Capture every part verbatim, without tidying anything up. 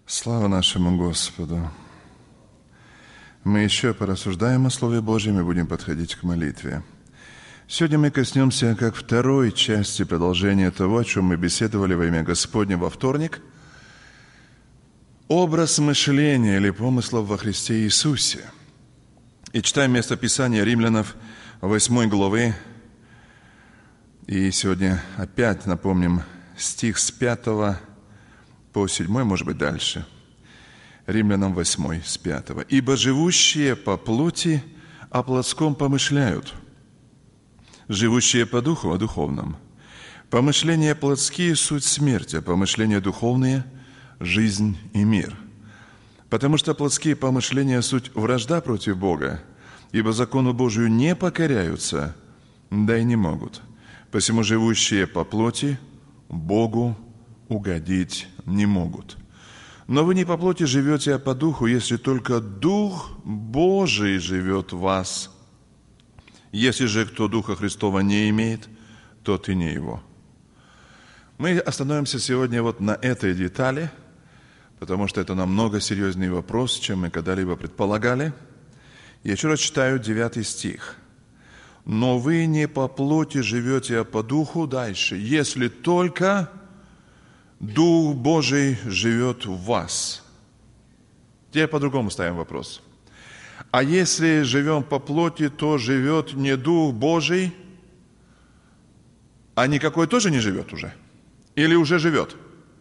Слава нашему Господу! Мы еще порассуждаем о Слове Божьем и будем подходить к молитве. Сегодня мы коснемся как второй части продолжения того, о чем мы беседовали во имя Господне во вторник. Образ мышления или помыслов во Христе Иисусе. И читаем место Писания Римлянов восьмой главы. И сегодня опять напомним стих с пятого по седьмой, может быть, дальше. Римлянам восьмой, с пятого. «Ибо живущие по плоти о плотском помышляют, живущие по духу о духовном. Помышления плотские – суть смерть, а помышления духовные – жизнь и мир. Потому что плотские помышления – суть вражда против Бога, ибо закону Божию не покоряются, да и не могут. Посему живущие по плоти Богу угодить не могут. Но вы не по плоти живете, а по духу, если только Дух Божий живет в вас. Если же кто Духа Христова не имеет, тот и не его». Мы остановимся сегодня вот на этой детали, потому что это намного серьезнее вопрос, чем мы когда-либо предполагали. Я еще раз читаю девятый стих. «Но вы не по плоти живете, а по духу». Дальше. «Если только Дух Божий живет в вас». Теперь по-другому ставим вопрос. А если живем по плоти, то живет не Дух Божий, а никакой тоже не живет уже? Или уже живет?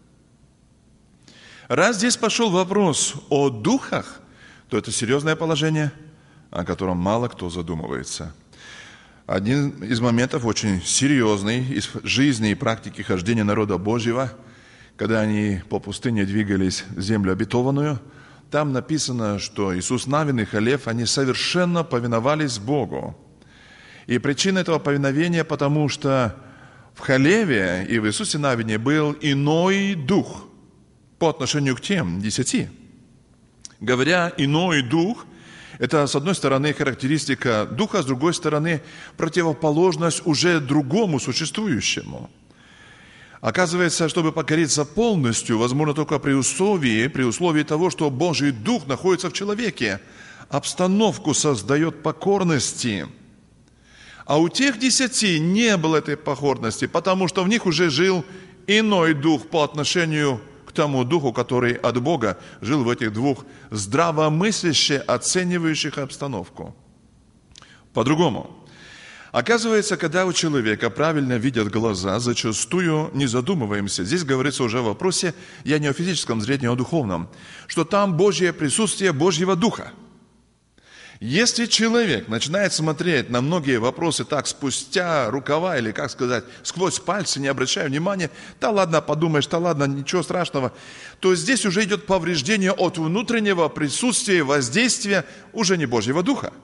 Раз здесь пошел вопрос о духах, то это серьезное положение, о котором мало кто задумывается. Один из моментов очень серьезный из жизни и практики хождения народа Божьего, когда они по пустыне двигались в землю обетованную, там написано, что Иисус Навин и Халев, они совершенно повиновались Богу. И причина этого повиновения, потому что в Халеве и в Иисусе Навине был иной дух по отношению к тем десяти. Говоря «иной дух», это, с одной стороны, характеристика духа, с другой стороны, противоположность уже другому существующему. Оказывается, чтобы покориться полностью, возможно только при условии, при условии того, что Божий Дух находится в человеке, обстановку создает покорности. А у тех десяти не было этой покорности, потому что в них уже жил иной дух по отношению к тому духу, который от Бога жил в этих двух здравомыслящих, оценивающих обстановку. По-другому. Оказывается, когда у человека правильно видят глаза, зачастую не задумываемся. Здесь говорится уже о вопросе, я не о физическом зрении, а о духовном, что там Божье присутствие Божьего Духа. Если человек начинает смотреть на многие вопросы так спустя рукава, или, как сказать, сквозь пальцы, не обращая внимания, да ладно, подумаешь, да ладно, ничего страшного, то здесь уже идет повреждение от внутреннего присутствия и воздействия уже не Божьего Духа.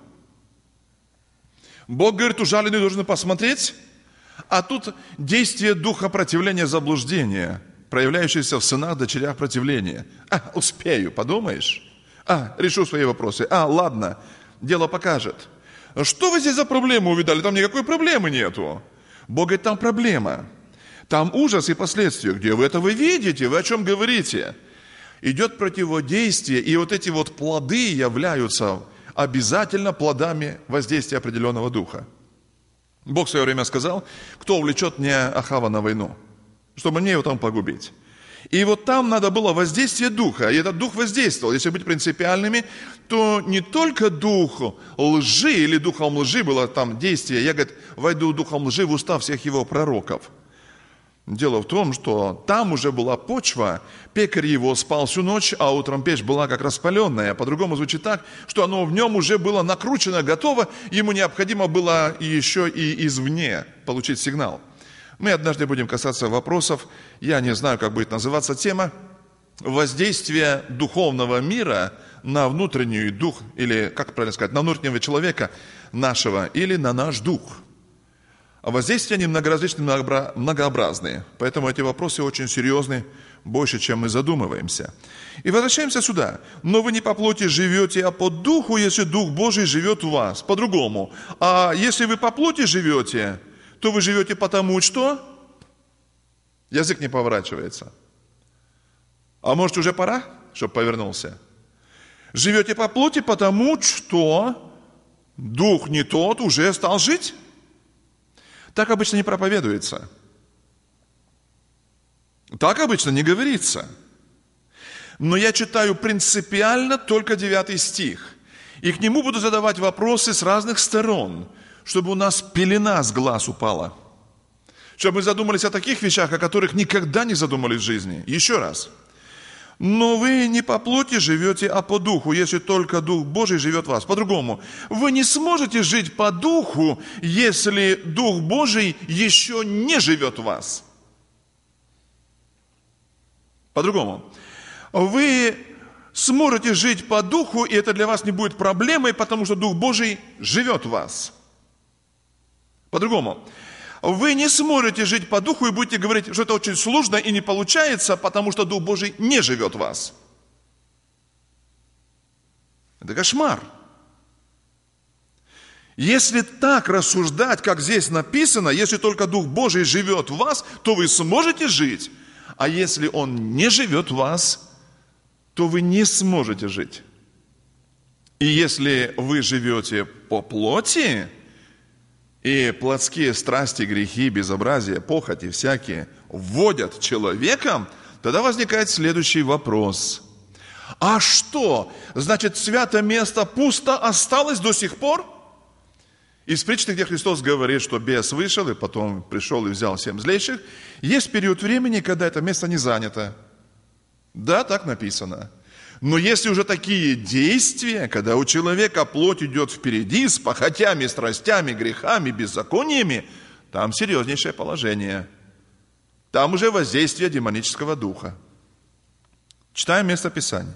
Бог говорит, ужаленный должен посмотреть, а тут действие духа противления заблуждения, проявляющееся в сынах, дочерях противления. А, успею, подумаешь? А, решу свои вопросы. А, ладно, дело покажет. Что вы здесь за проблему увидали? Там никакой проблемы нету. Бог говорит, там проблема. Там ужас и последствия. Где вы это вы видите? Вы о чем говорите? Идет противодействие, и вот эти вот плоды являются обязательно плодами воздействия определенного духа. Бог в свое время сказал, кто увлечет мне Ахава на войну, чтобы мне его там погубить. И вот там надо было воздействие духа, и этот дух воздействовал. Если быть принципиальными, то не только дух лжи или духом лжи было там действие, я, говорит, войду духом лжи в уста всех его пророков. Дело в том, что там уже была почва, пекарь его спал всю ночь, а утром печь была как распаленная. По-другому звучит так, что оно в нем уже было накручено, готово, ему необходимо было еще и извне получить сигнал. Мы однажды будем касаться вопросов, я не знаю, как будет называться тема, воздействие духовного мира на внутренний дух, или, как правильно сказать, на внутреннего человека нашего, или на наш дух. А воздействия они многоразличные, многообразные. Поэтому эти вопросы очень серьезны, больше, чем мы задумываемся. И возвращаемся сюда. Но вы не по плоти живете, а по духу, если Дух Божий живет в вас. По-другому. А если вы по плоти живете, то вы живете потому, что язык не поворачивается. А может, уже пора? чтобы повернулся. Живете по плоти, потому что дух не тот уже стал жить. Так обычно не проповедуется. Так обычно не говорится. Но я читаю принципиально только девятый стих. И к нему буду задавать вопросы с разных сторон, чтобы у нас пелена с глаз упала. Чтобы мы задумались о таких вещах, о которых никогда не задумались в жизни. Еще раз. Но вы не по плоти живете, а по духу, если только Дух Божий живет в вас. По-другому, вы не сможете жить по духу, если Дух Божий еще не живет в вас. По-другому, вы сможете жить по духу, и это для вас не будет проблемой, потому что Дух Божий живет в вас. По-другому, вы не сможете жить по духу и будете говорить, что это очень сложно и не получается, потому что Дух Божий не живет в вас. Это кошмар. Если так рассуждать, как здесь написано, если только Дух Божий живет в вас, то вы сможете жить. А если Он не живет в вас, то вы не сможете жить. И если вы живете по плоти, и плотские страсти, грехи, безобразия, похоти всякие вводят человеком, тогда возникает следующий вопрос. А что? Значит, святое место пусто осталось до сих пор? Из притчи, где Христос говорит, что бес вышел, и потом пришел и взял семь злейших, есть период времени, когда это место не занято. Да, так написано. Но если уже такие действия, когда у человека плоть идет впереди с похотями, страстями, грехами, беззакониями, там серьезнейшее положение. Там уже воздействие демонического духа. Читаем место Писания.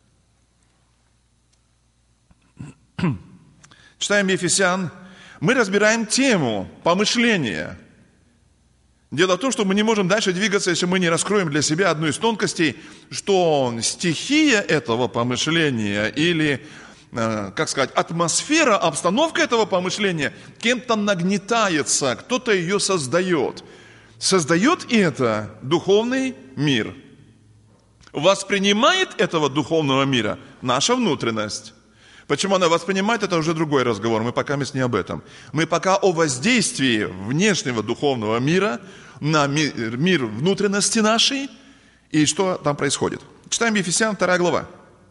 Читаем Ефесян. Мы разбираем тему помышления. Дело в том, что мы не можем дальше двигаться, если мы не раскроем для себя одну из тонкостей, что стихия этого помышления или, как сказать, атмосфера, обстановка этого помышления кем-то нагнетается, кто-то ее создает. Создает это духовный мир. Воспринимает этого духовного мира наша внутренность. Почему она воспринимает, это уже другой разговор, мы пока не об этом. Мы пока о воздействии внешнего духовного мира на мир, мир внутренности нашей и что там происходит. Читаем Ефесян, вторая глава.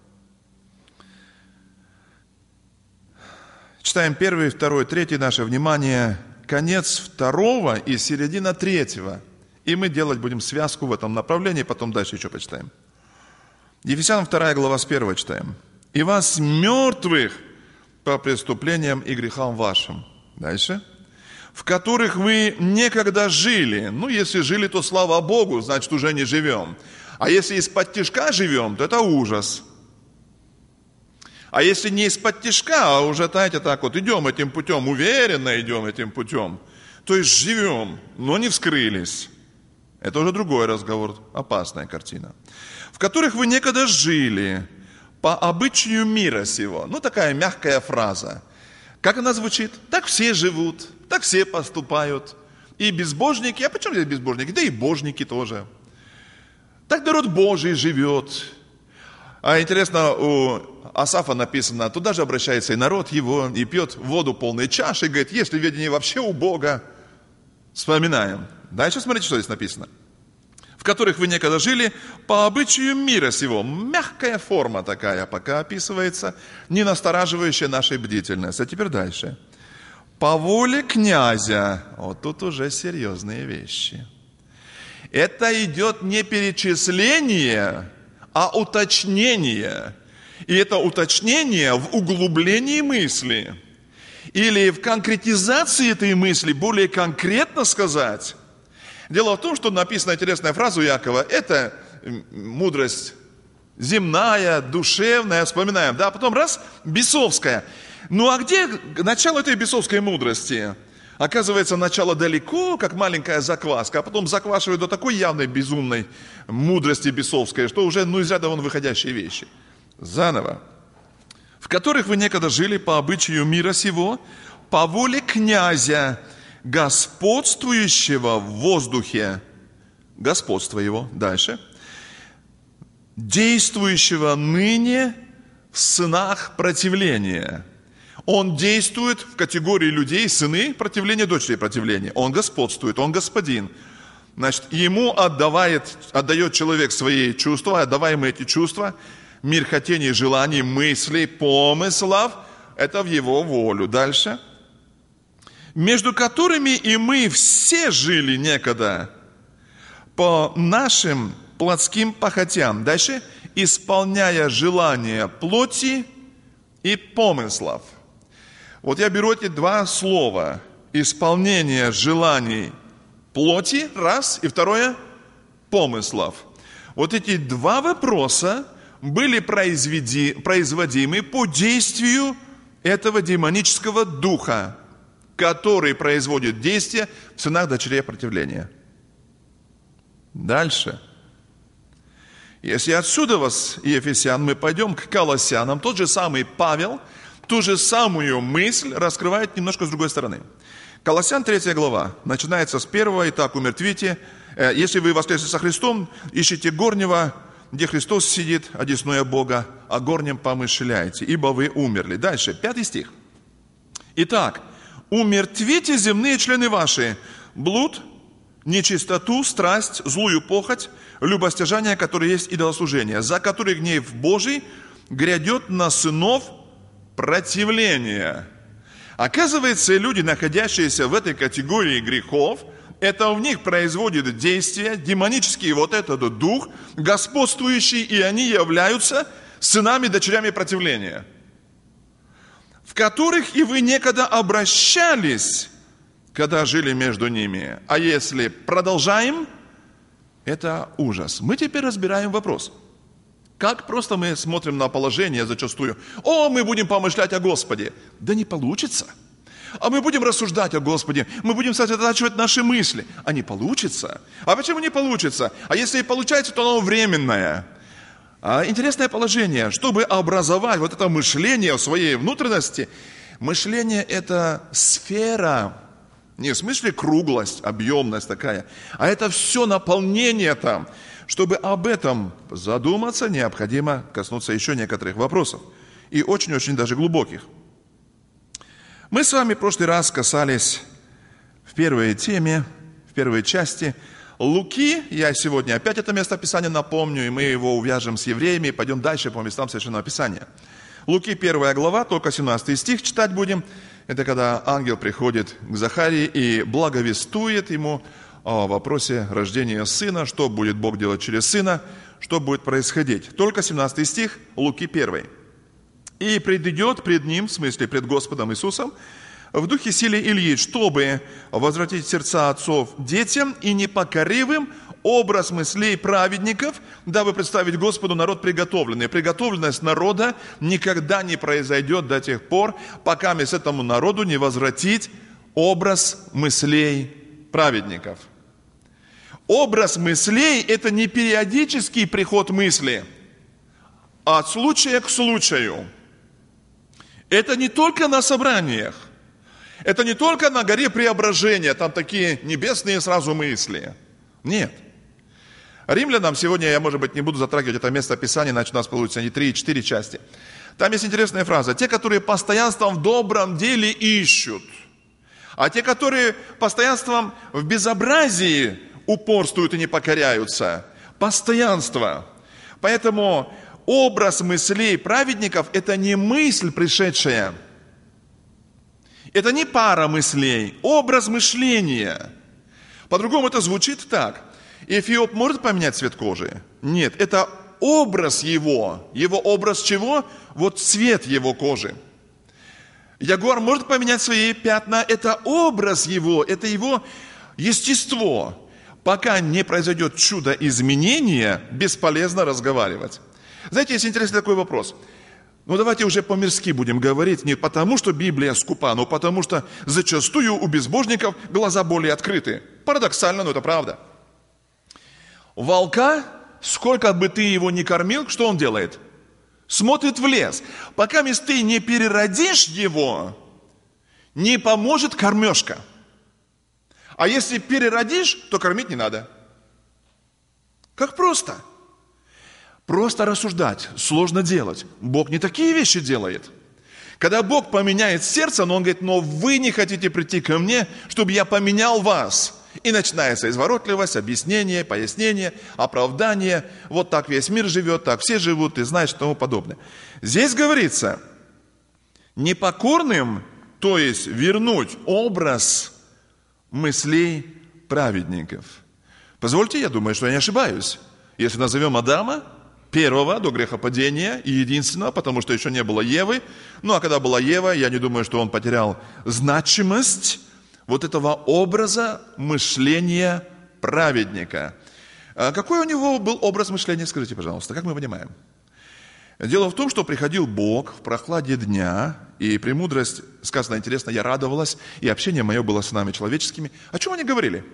Читаем первый, второй, третий, наше внимание, конец второго и середина третьего. И мы делать будем связку в этом направлении, потом дальше еще почитаем. Ефесян, вторая глава, с первого читаем. «И вас мертвых по преступлениям и грехам вашим». Дальше. «В которых вы некогда жили». Ну, если жили, то слава Богу, значит, уже не живем. А если из-под тишка живем, то это ужас. А если не из-под тишка, а уже, знаете, так вот идем этим путем, уверенно идем этим путем, то есть живем, но не вскрылись. Это уже другой разговор, опасная картина. «В которых вы некогда жили по обычаю мира сего». Ну, такая мягкая фраза. Как она звучит? Так все живут, так все поступают. И безбожники, а почему здесь безбожники? Да и божники тоже. Так народ Божий живет. А интересно, у Асафа написано, туда же обращается и народ его, и пьет воду полной чаши, и говорит, есть ли ведение вообще у Бога? Вспоминаем. Дальше смотрите, что здесь написано. «В которых вы некогда жили по обычаю мира сего». Мягкая форма такая пока описывается, не настораживающая нашей бдительность. А теперь дальше. «По воле князя». Вот тут уже серьезные вещи. Это идет не перечисление, а уточнение. И это уточнение в углублении мысли. Или в конкретизации этой мысли, более конкретно сказать. Дело в том, что написана интересная фраза у Якова. Это мудрость земная, душевная, вспоминаем. Да, потом раз, бесовская. Ну а где начало этой бесовской мудрости? Оказывается, начало далеко, как маленькая закваска, а потом заквашивают до такой явной безумной мудрости бесовской, что уже ну, из ряда вон выходящие вещи. Заново. «В которых вы некогда жили по обычаю мира сего, по воле князя, господствующего в воздухе». Господство его. Дальше. действующего ныне в сынах противления. Он действует в категории людей, сыны противления, дочери противления. Он господствует, он господин. Значит, ему отдавает, отдает человек свои чувства, отдаваем эти чувства, мир хотений, желаний, мыслей, помыслов, это в его волю. Дальше. Между которыми и мы все жили некогда по нашим плотским похотям. Дальше. Исполняя желания плоти и помыслов. Вот я беру эти два слова. Исполнение желаний плоти, раз, и второе, помыслов. Вот эти два вопроса были произведи, производимы по действию этого демонического духа, который производит действие в сынах дочерей противления. Дальше. Если отсюда вас, Ефесян, мы пойдем к Колоссянам, тот же самый Павел, ту же самую мысль раскрывает немножко с другой стороны. Колоссян третья глава, начинается с первого, «Итак, умертвите, если вы воскресли со Христом, ищите горнего, где Христос сидит, одесную Бога, о горнем помышляйте, ибо вы умерли». Дальше, пятый стих. «Итак, умертвите земные члены ваши, блуд, нечистоту, страсть, злую похоть, любостяжание, которое есть идолослужение, за которые гнев Божий грядет на сынов противления». Оказывается, люди, находящиеся в этой категории грехов, это в них производит действие, демонический вот этот дух, господствующий, и они являются сынами, дочерями противления, в которых и вы некогда обращались, когда жили между ними. А если продолжаем, это ужас. Мы теперь разбираем вопрос. Как просто мы смотрим на положение зачастую. О, мы будем помышлять о Господе. Да не получится. А мы будем рассуждать о Господе. Мы будем сосредотачивать наши мысли. А не получится. А почему не получится? А если и получается, то оно временное. А интересное положение. Чтобы образовать вот это мышление в своей внутренности, мышление – это сфера. Не в смысле круглость, объемность такая. А это все наполнение там. Чтобы об этом задуматься, необходимо коснуться еще некоторых вопросов. И очень-очень даже глубоких. Мы с вами в прошлый раз касались в первой теме, в первой части Луки. Я сегодня опять это местописание напомню, и мы его увяжем с евреями, и пойдем дальше по местам Священного Писания. Луки первая глава, только семнадцатый стих читать будем. Это когда ангел приходит к Захарии и благовествует ему о вопросе рождения сына, что будет Бог делать через сына, что будет происходить. Только семнадцатый стих, Луки первый. «И предидет пред ним, в смысле пред Господом Иисусом, в духе силе Ильи, чтобы возвратить сердца отцов детям и непокоривым образ мыслей праведников, дабы представить Господу народ приготовленный». Приготовленность народа никогда не произойдет до тех пор, пока мы с этому народу не возвратить образ мыслей праведников. Образ мыслей – это не периодический приход мысли, а от случая к случаю. Это не только на собраниях, это не только на горе Преображения, там такие небесные сразу мысли. Нет. Римлянам сегодня, я, может быть, не буду затрагивать это место Писания, иначе у нас получится не три и четыре части. Там есть интересная фраза. Те, которые постоянством в добром деле ищут, а те, которые постоянством в безобразии упорствуют и не покоряются. Постоянство. Поэтому образ мыслей праведников – это не мысль пришедшая. Это не пара мыслей. Образ мышления. По-другому это звучит так. Эфиоп может поменять цвет кожи? Нет. Это образ его. Его образ чего? Вот цвет его кожи. Ягуар может поменять свои пятна? Это образ его. Это его естество. Пока не произойдет чудо изменения, бесполезно разговаривать. Знаете, есть интересный такой вопрос. Ну, давайте уже по-мирски будем говорить, не потому, что Библия скупа, но потому, что зачастую у безбожников глаза более открыты. Парадоксально, но это правда. Волка, сколько бы ты его ни кормил, что он делает? Смотрит в лес. Пока ты не переродишь его, не поможет кормежка. А если переродишь, то кормить не надо. Как просто. Просто рассуждать сложно делать. Бог не такие вещи делает. Когда Бог поменяет сердце, но Он говорит, но вы не хотите прийти ко мне, чтобы я поменял вас. И начинается изворотливость, объяснение, пояснение, оправдание. Вот так весь мир живет, так все живут, и знаешь, и тому подобное. Здесь говорится, непокорным, то есть вернуть образ мыслей праведников. Позвольте, я думаю, что я не ошибаюсь. Если назовем Адама, первого до грехопадения и единственного, потому что еще не было Евы. Ну, а когда была Ева, я не думаю, что он потерял значимость вот этого образа мышления праведника. А какой у него был образ мышления, скажите, пожалуйста, как мы понимаем? Дело в том, что приходил Бог в прохладе дня, и премудрость, сказано интересно, я радовалась, и общение мое было с нами человеческими. О чем они говорили?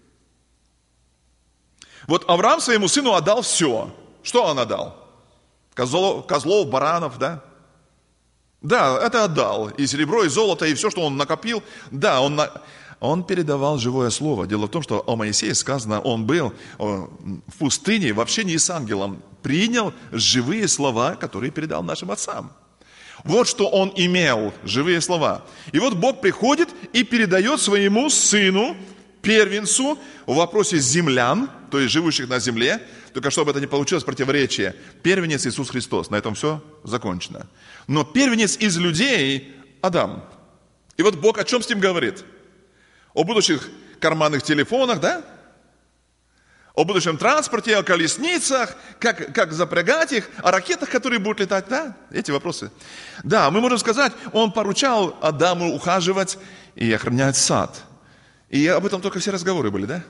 Вот Авраам своему сыну отдал все. Что он отдал? Козлов, козлов, баранов, да? Да, это отдал. И серебро, и золото, и все, что он накопил. Да, он, на... он передавал живое слово. Дело в том, что о Моисее сказано, он был в пустыне в общении с ангелом. Принял живые слова, которые передал нашим отцам. Вот что он имел, живые слова. И вот Бог приходит и передает своему сыну, первенцу, в вопросе землян, то есть живущих на земле, только чтобы это не получилось противоречие. Первенец Иисус Христос. На этом все закончено. Но первенец из людей Адам. И вот Бог о чем с ним говорит? О будущих карманных телефонах, да? О будущем транспорте, о колесницах, как, как запрягать их, о ракетах, которые будут летать, да? Эти вопросы. Да, мы можем сказать, он поручал Адаму ухаживать и охранять сад. И об этом только все разговоры были, да?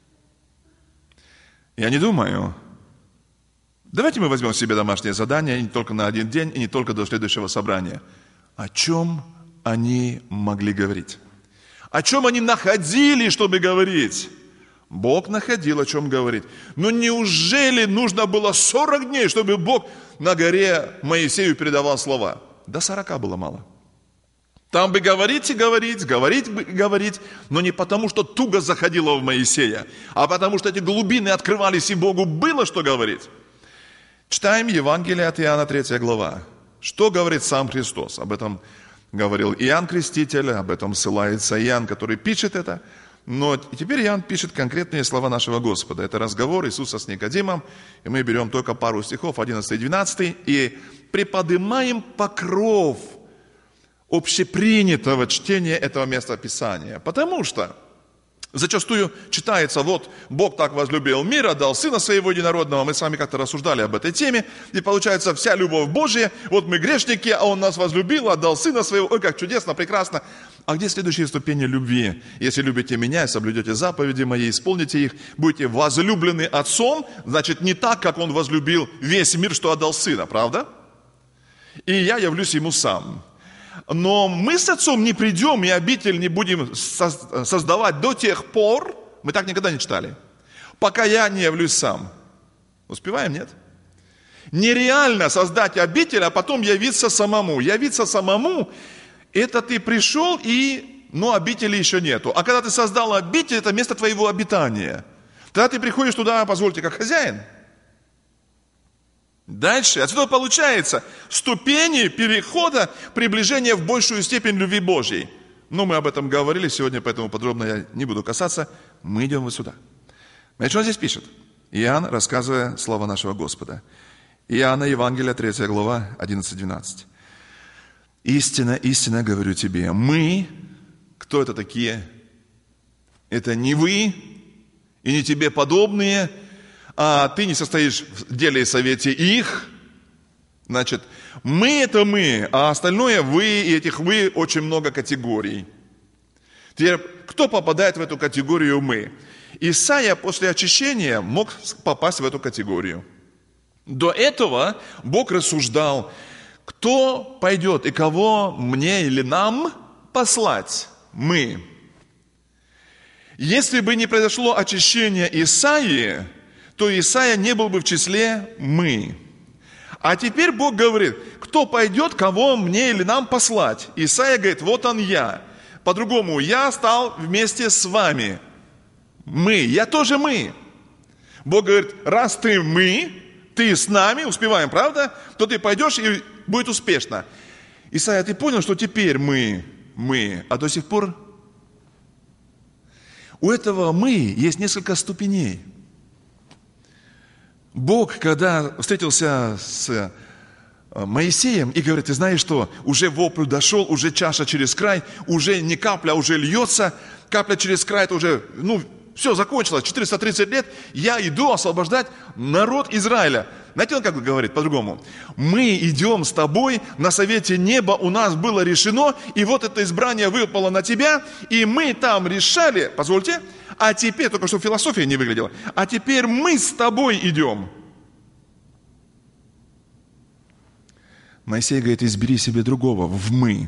Я не думаю. Давайте мы возьмем себе домашнее задание не только на один день и не только до следующего собрания. О чем они могли говорить? О чем они находили, чтобы говорить? Бог находил, о чем говорить. Но неужели нужно было сорок дней, чтобы Бог на горе Моисею передавал слова? До сорока было мало. Там бы говорить и говорить, говорить бы и говорить, но не потому, что туго заходило в Моисея, а потому, что эти глубины открывались, и Богу было что говорить. Читаем Евангелие от Иоанна, третья глава. Что говорит сам Христос? Об этом говорил Иоанн Креститель, об этом ссылается Иоанн, который пишет это. Но теперь Иоанн пишет конкретные слова нашего Господа. Это разговор Иисуса с Никодимом, и мы берем только пару стихов, одиннадцатый и двенадцатый, и приподнимаем покров общепринятого чтения этого места Писания. Потому что зачастую читается, вот Бог так возлюбил мир, отдал Сына Своего Единородного. Мы с вами как-то рассуждали об этой теме. И получается вся любовь Божья. Вот мы грешники, а Он нас возлюбил, отдал Сына Своего. Ой, как чудесно, прекрасно. А где следующие ступени любви? Если любите меня и соблюдете заповеди мои, исполните их, будете возлюблены Отцом, значит не так, как Он возлюбил весь мир, что отдал Сына, правда? И я явлюсь Ему сам. Но мы с Отцом не придем и обитель не будем создавать до тех пор, мы так никогда не читали, пока я не явлюсь сам. Успеваем, нет? Нереально создать обитель, а потом явиться самому. Явиться самому, это ты пришел и, но обители еще нету. А когда ты создал обитель, это место твоего обитания. Тогда ты приходишь туда, позвольте, как хозяин. Дальше, отсюда получается ступени перехода, приближения в большую степень любви Божьей. Но мы об этом говорили сегодня, поэтому подробно я не буду касаться. Мы идем вот сюда. Значит, что он здесь пишет? Иоанн, рассказывая слова нашего Господа. Иоанна, Евангелие, третья глава, одиннадцать-двенадцать. «Истинно, истинно говорю тебе, мы, кто это такие? Это не вы и не тебе подобные, а ты не состоишь в деле и совете их. Значит, мы это мы, а остальное вы, и этих вы очень много категорий. Теперь, кто попадает в эту категорию мы? Исаия после очищения мог попасть в эту категорию. До этого Бог рассуждал, кто пойдет и кого мне или нам послать? Мы. Если бы не произошло очищение Исаии, то Исаия не был бы в числе «мы». А теперь Бог говорит, кто пойдет, кого мне или нам послать? Исаия говорит, вот он я. По-другому, я стал вместе с вами. Мы, я тоже мы. Бог говорит, раз ты мы, ты с нами, успеваем, правда, то ты пойдешь и будет успешно. Исайя, ты понял, что теперь мы, мы, а до сих пор у этого мы есть несколько ступеней. Бог, когда встретился с Моисеем и говорит, ты знаешь что, уже вопль дошел, уже чаша через край, уже не капля, уже льется, капля через край, это уже, ну, все, закончилось, четыреста тридцать лет, я иду освобождать народ Израиля. Знаете, он как говорит по-другому? Мы идем с тобой, на совете неба у нас было решено, и вот это избрание выпало на тебя, и мы там решали, позвольте, а теперь, только что философия не выглядела, а теперь мы с тобой идем. Моисей говорит, избери себе другого в «мы».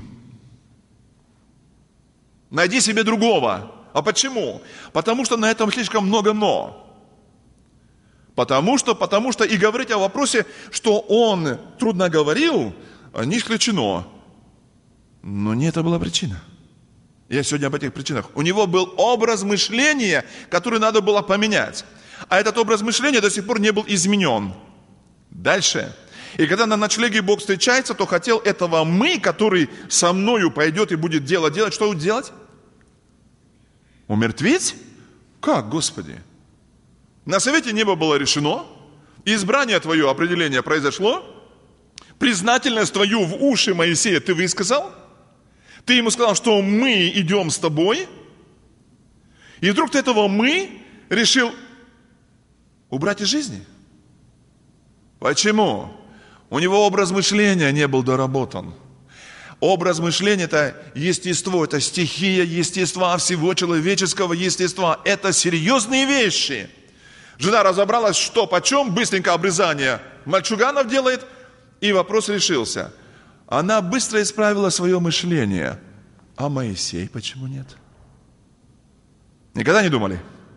Найди себе другого. А почему? Потому что на этом слишком много «но». Потому что, потому что и говорить о вопросе, что он трудно говорил, не исключено. Но не это была причина. Я сегодня об этих причинах. У него был образ мышления, который надо было поменять. А этот образ мышления до сих пор не был изменен. Дальше. И когда на ночлеге Бог встречается, то хотел этого «мы», который со мною пойдет и будет дело делать, что делать? Умертвить? Как, Господи? На совете неба было решено, избрание твое, определение произошло, признательность твою в уши Моисея ты высказал, ты ему сказал, что мы идем с тобой, и вдруг ты этого «мы» решил убрать из жизни. Почему? У него образ мышления не был доработан. Образ мышления – это естество, это стихия естества, всего человеческого естества. Это серьезные вещи. Жена разобралась, что почем, быстренько обрезание мальчуганов делает, и вопрос решился. Она быстро исправила свое мышление. А Моисей почему нет? Никогда не думали?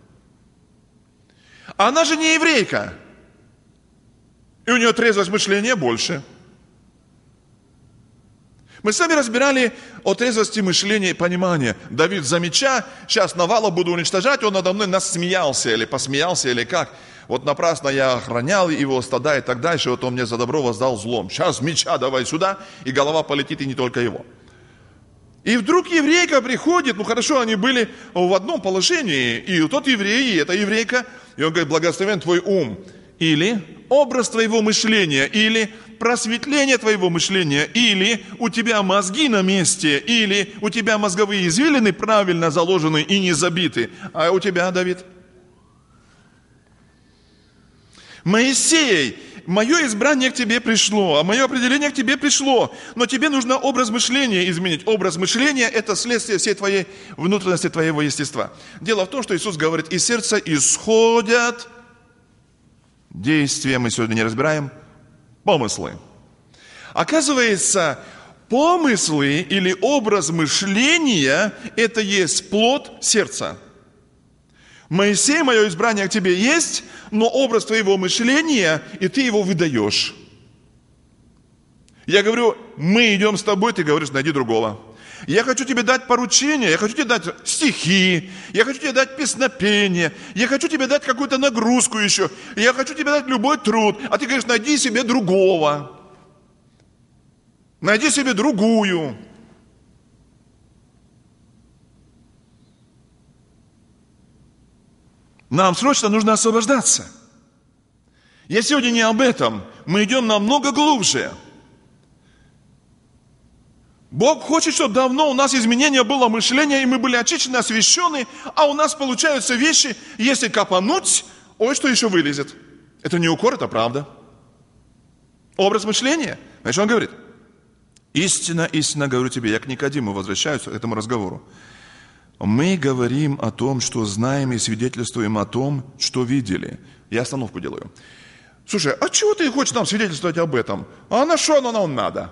Она же не еврейка. И у нее трезвость мышления больше. Мы с вами разбирали о трезвости мышления и понимания. Давид за меча, сейчас Навала буду уничтожать, он надо мной насмеялся или посмеялся, или как. Вот напрасно я охранял его стада и так дальше, вот он мне за добро воздал злом. Сейчас меча давай сюда, и голова полетит, и не только его. И вдруг еврейка приходит, ну хорошо, они были в одном положении, и тот еврей, и эта еврейка, и он говорит, благословен твой ум. Или образ твоего мышления, или просветление твоего мышления, или у тебя мозги на месте, или у тебя мозговые извилины правильно заложены и не забиты. А у тебя, Давид? Моисей, мое избрание к тебе пришло, а мое определение к тебе пришло, но тебе нужно образ мышления изменить. Образ мышления – это следствие всей твоей внутренности, твоего естества. Дело в том, что Иисус говорит, из сердца исходят действия, мы сегодня не разбираем, помыслы. Оказывается, помыслы или образ мышления – это есть плод сердца. Моисей, мое избрание к тебе есть, но образ твоего мышления, и ты его выдаешь. Я говорю, мы идем с тобой, ты говоришь, найди другого. Я хочу тебе дать поручение, я хочу тебе дать стихи, я хочу тебе дать песнопение, я хочу тебе дать какую-то нагрузку еще, я хочу тебе дать любой труд, а ты говоришь, найди себе другого, найди себе другую. Нам срочно нужно освобождаться. Я сегодня не об этом, мы идем намного глубже. Бог хочет, чтобы давно у нас изменение было мышления, и мы были очищены, освящены, а у нас получаются вещи, если копануть, ой, что еще вылезет. Это не укор, это правда. Образ мышления. Знаешь, он говорит, истинно, истинно говорю тебе, я к Никодиму возвращаюсь к этому разговору. Мы говорим о том, что знаем, и свидетельствуем о том, что видели. Я остановку делаю. Слушай, а чего ты хочешь нам свидетельствовать об этом? А на что оно нам надо?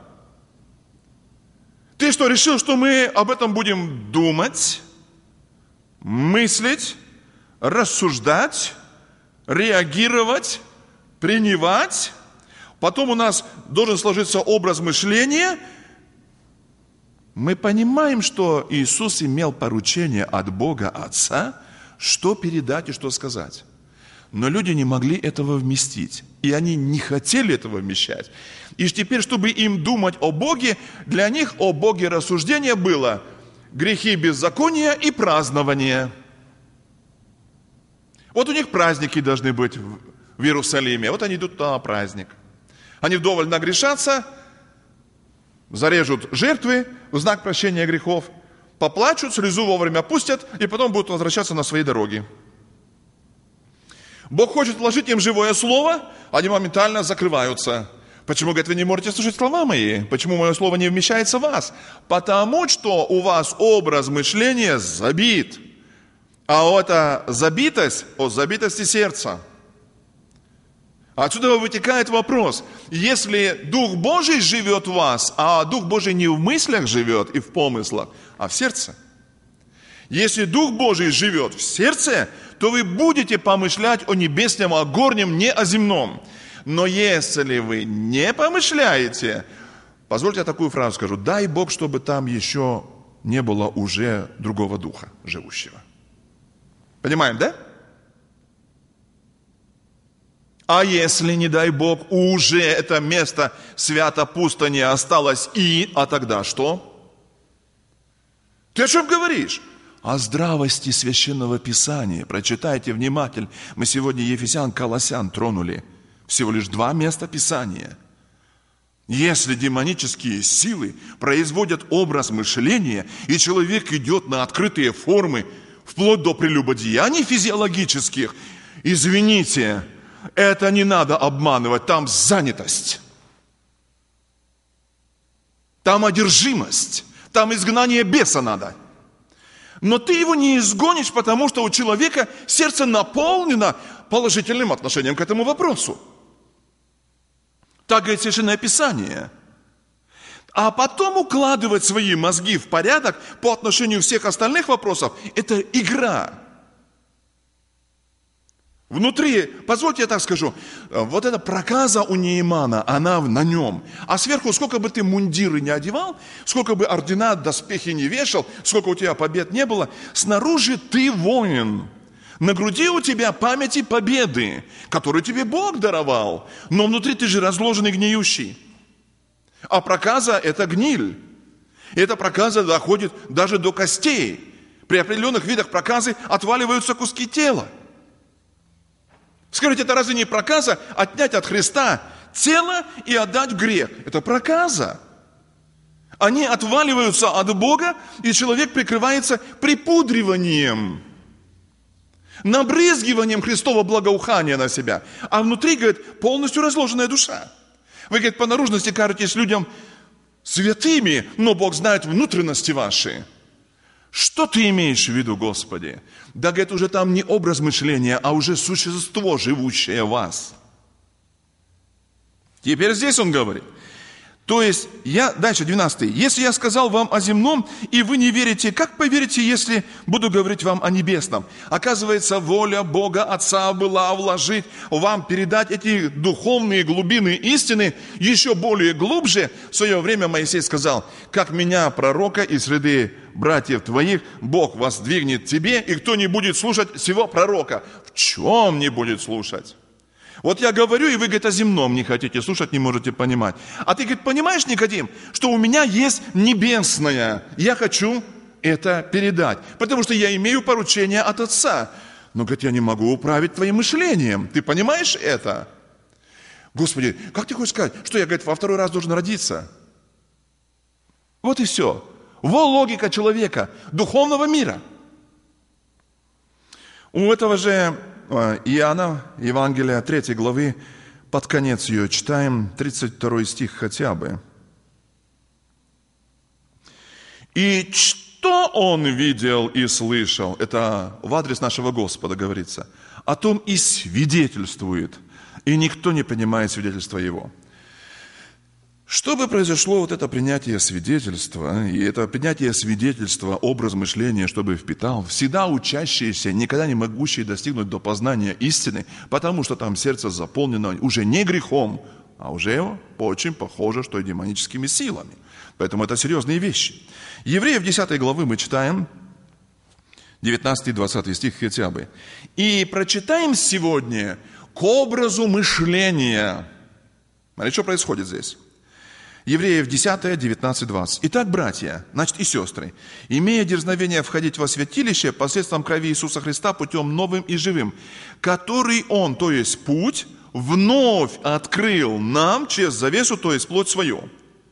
Ты что, решил, что мы об этом будем думать, мыслить, рассуждать, реагировать, принимать? Потом у нас должен сложиться образ мышления. Мы понимаем, что Иисус имел поручение от Бога Отца, что передать и что сказать. Но люди не могли этого вместить. И они не хотели этого вмещать. И теперь, чтобы им думать о Боге, для них о Боге рассуждение было грехи беззакония и празднование. Вот у них праздники должны быть в Иерусалиме. Вот они идут на праздник. Они вдоволь нагрешатся, зарежут жертвы в знак прощения грехов, поплачут, слезу вовремя пустят, и потом будут возвращаться на свои дороги. Бог хочет вложить им живое слово, они моментально закрываются. Почему, говорит, вы не можете слушать слова мои? Почему мое слово не вмещается в вас? Потому что у вас образ мышления забит. А эта забитость от забитости сердца. Отсюда вытекает вопрос. Если Дух Божий живет в вас, а Дух Божий не в мыслях живет и в помыслах, а в сердце. Если Дух Божий живет в сердце, то вы будете помышлять о небесном, о горнем, не о земном. Но если вы не помышляете, позвольте я такую фразу скажу, дай Бог, чтобы там еще не было уже другого духа живущего. Понимаем, да? А если, не дай Бог, уже это место свято-пусто не осталось, и, а тогда что? Ты о чем говоришь? О здравости Священного Писания. Прочитайте внимательно. Мы сегодня Ефесян, Колоссян тронули. Всего лишь два места Писания. Если демонические силы производят образ мышления, и человек идет на открытые формы, вплоть до прелюбодеяний физиологических, извините, это не надо обманывать, там занятость. Там одержимость, там изгнание беса надо. Но ты его не изгонишь, потому что у человека сердце наполнено положительным отношением к этому вопросу. Так говорит Священное Писание. А потом укладывать свои мозги в порядок по отношению всех остальных вопросов – это игра. Внутри, позвольте я так скажу, вот эта проказа у Неемана, она на нем. А сверху, сколько бы ты мундиры не одевал, сколько бы ордена, доспехи не вешал, сколько у тебя побед не было, снаружи ты воин. На груди у тебя памяти победы, которые тебе Бог даровал. Но внутри ты же разложенный, гниющий. А проказа – это гниль. И эта проказа доходит даже до костей. При определенных видах проказы отваливаются куски тела. Скажите, это разве не проказа отнять от Христа тело и отдать в грех? Это проказа. Они отваливаются от Бога, и человек прикрывается припудриванием, набрызгиванием Христова благоухания на себя. А внутри, говорит, полностью разложенная душа. Вы, говорит, по наружности кажетесь людям святыми, но Бог знает внутренности ваши. Что ты имеешь в виду, Господи? Да, говорит, уже там не образ мышления, а уже существо, живущее в вас. Теперь здесь он говорит. То есть, я, дальше, двенадцатый. Если я сказал вам о земном, и вы не верите, как поверите, если буду говорить вам о небесном? Оказывается, воля Бога Отца была вложить вам, передать эти духовные глубины истины еще более глубже. В свое время Моисей сказал, как меня, пророка, из среды братьев твоих, Бог воздвигнет тебе, и кто не будет слушать сего пророка? В чем не будет слушать? Вот я говорю, и вы, говорит, о земном не хотите слушать, не можете понимать. А ты, говорит, понимаешь, Никодим, что у меня есть небесное. Я хочу это передать, потому что я имею поручение от Отца. Но, говорит, я не могу управить твоим мышлением. Ты понимаешь это? Господи, как ты хочешь сказать, что я, говорит, во второй раз должен родиться? Вот и все. Во логика человека, духовного мира. У этого же Иоанна, Евангелия третьей главы, под конец ее читаем, тридцать второй стих хотя бы. «И что он видел и слышал?» Это в адрес нашего Господа говорится. «О том и свидетельствует, и никто не понимает свидетельства его». Чтобы произошло вот это принятие свидетельства, и это принятие свидетельства, образ мышления, чтобы впитал, всегда учащиеся, никогда не могущие достигнуть до познания истины, потому что там сердце заполнено уже не грехом, а уже очень похоже, что и демоническими силами. Поэтому это серьезные вещи. Евреев десятой главы мы читаем, девятнадцатый и двадцатый стих хотя бы. И прочитаем сегодня к образу мышления. Смотрите, что происходит здесь. Евреев десять, девятнадцать, двадцать. Итак, братья, значит и сестры, имея дерзновение входить во святилище посредством крови Иисуса Христа путем новым и живым, который Он, то есть путь, вновь открыл нам через завесу, то есть плоть свою.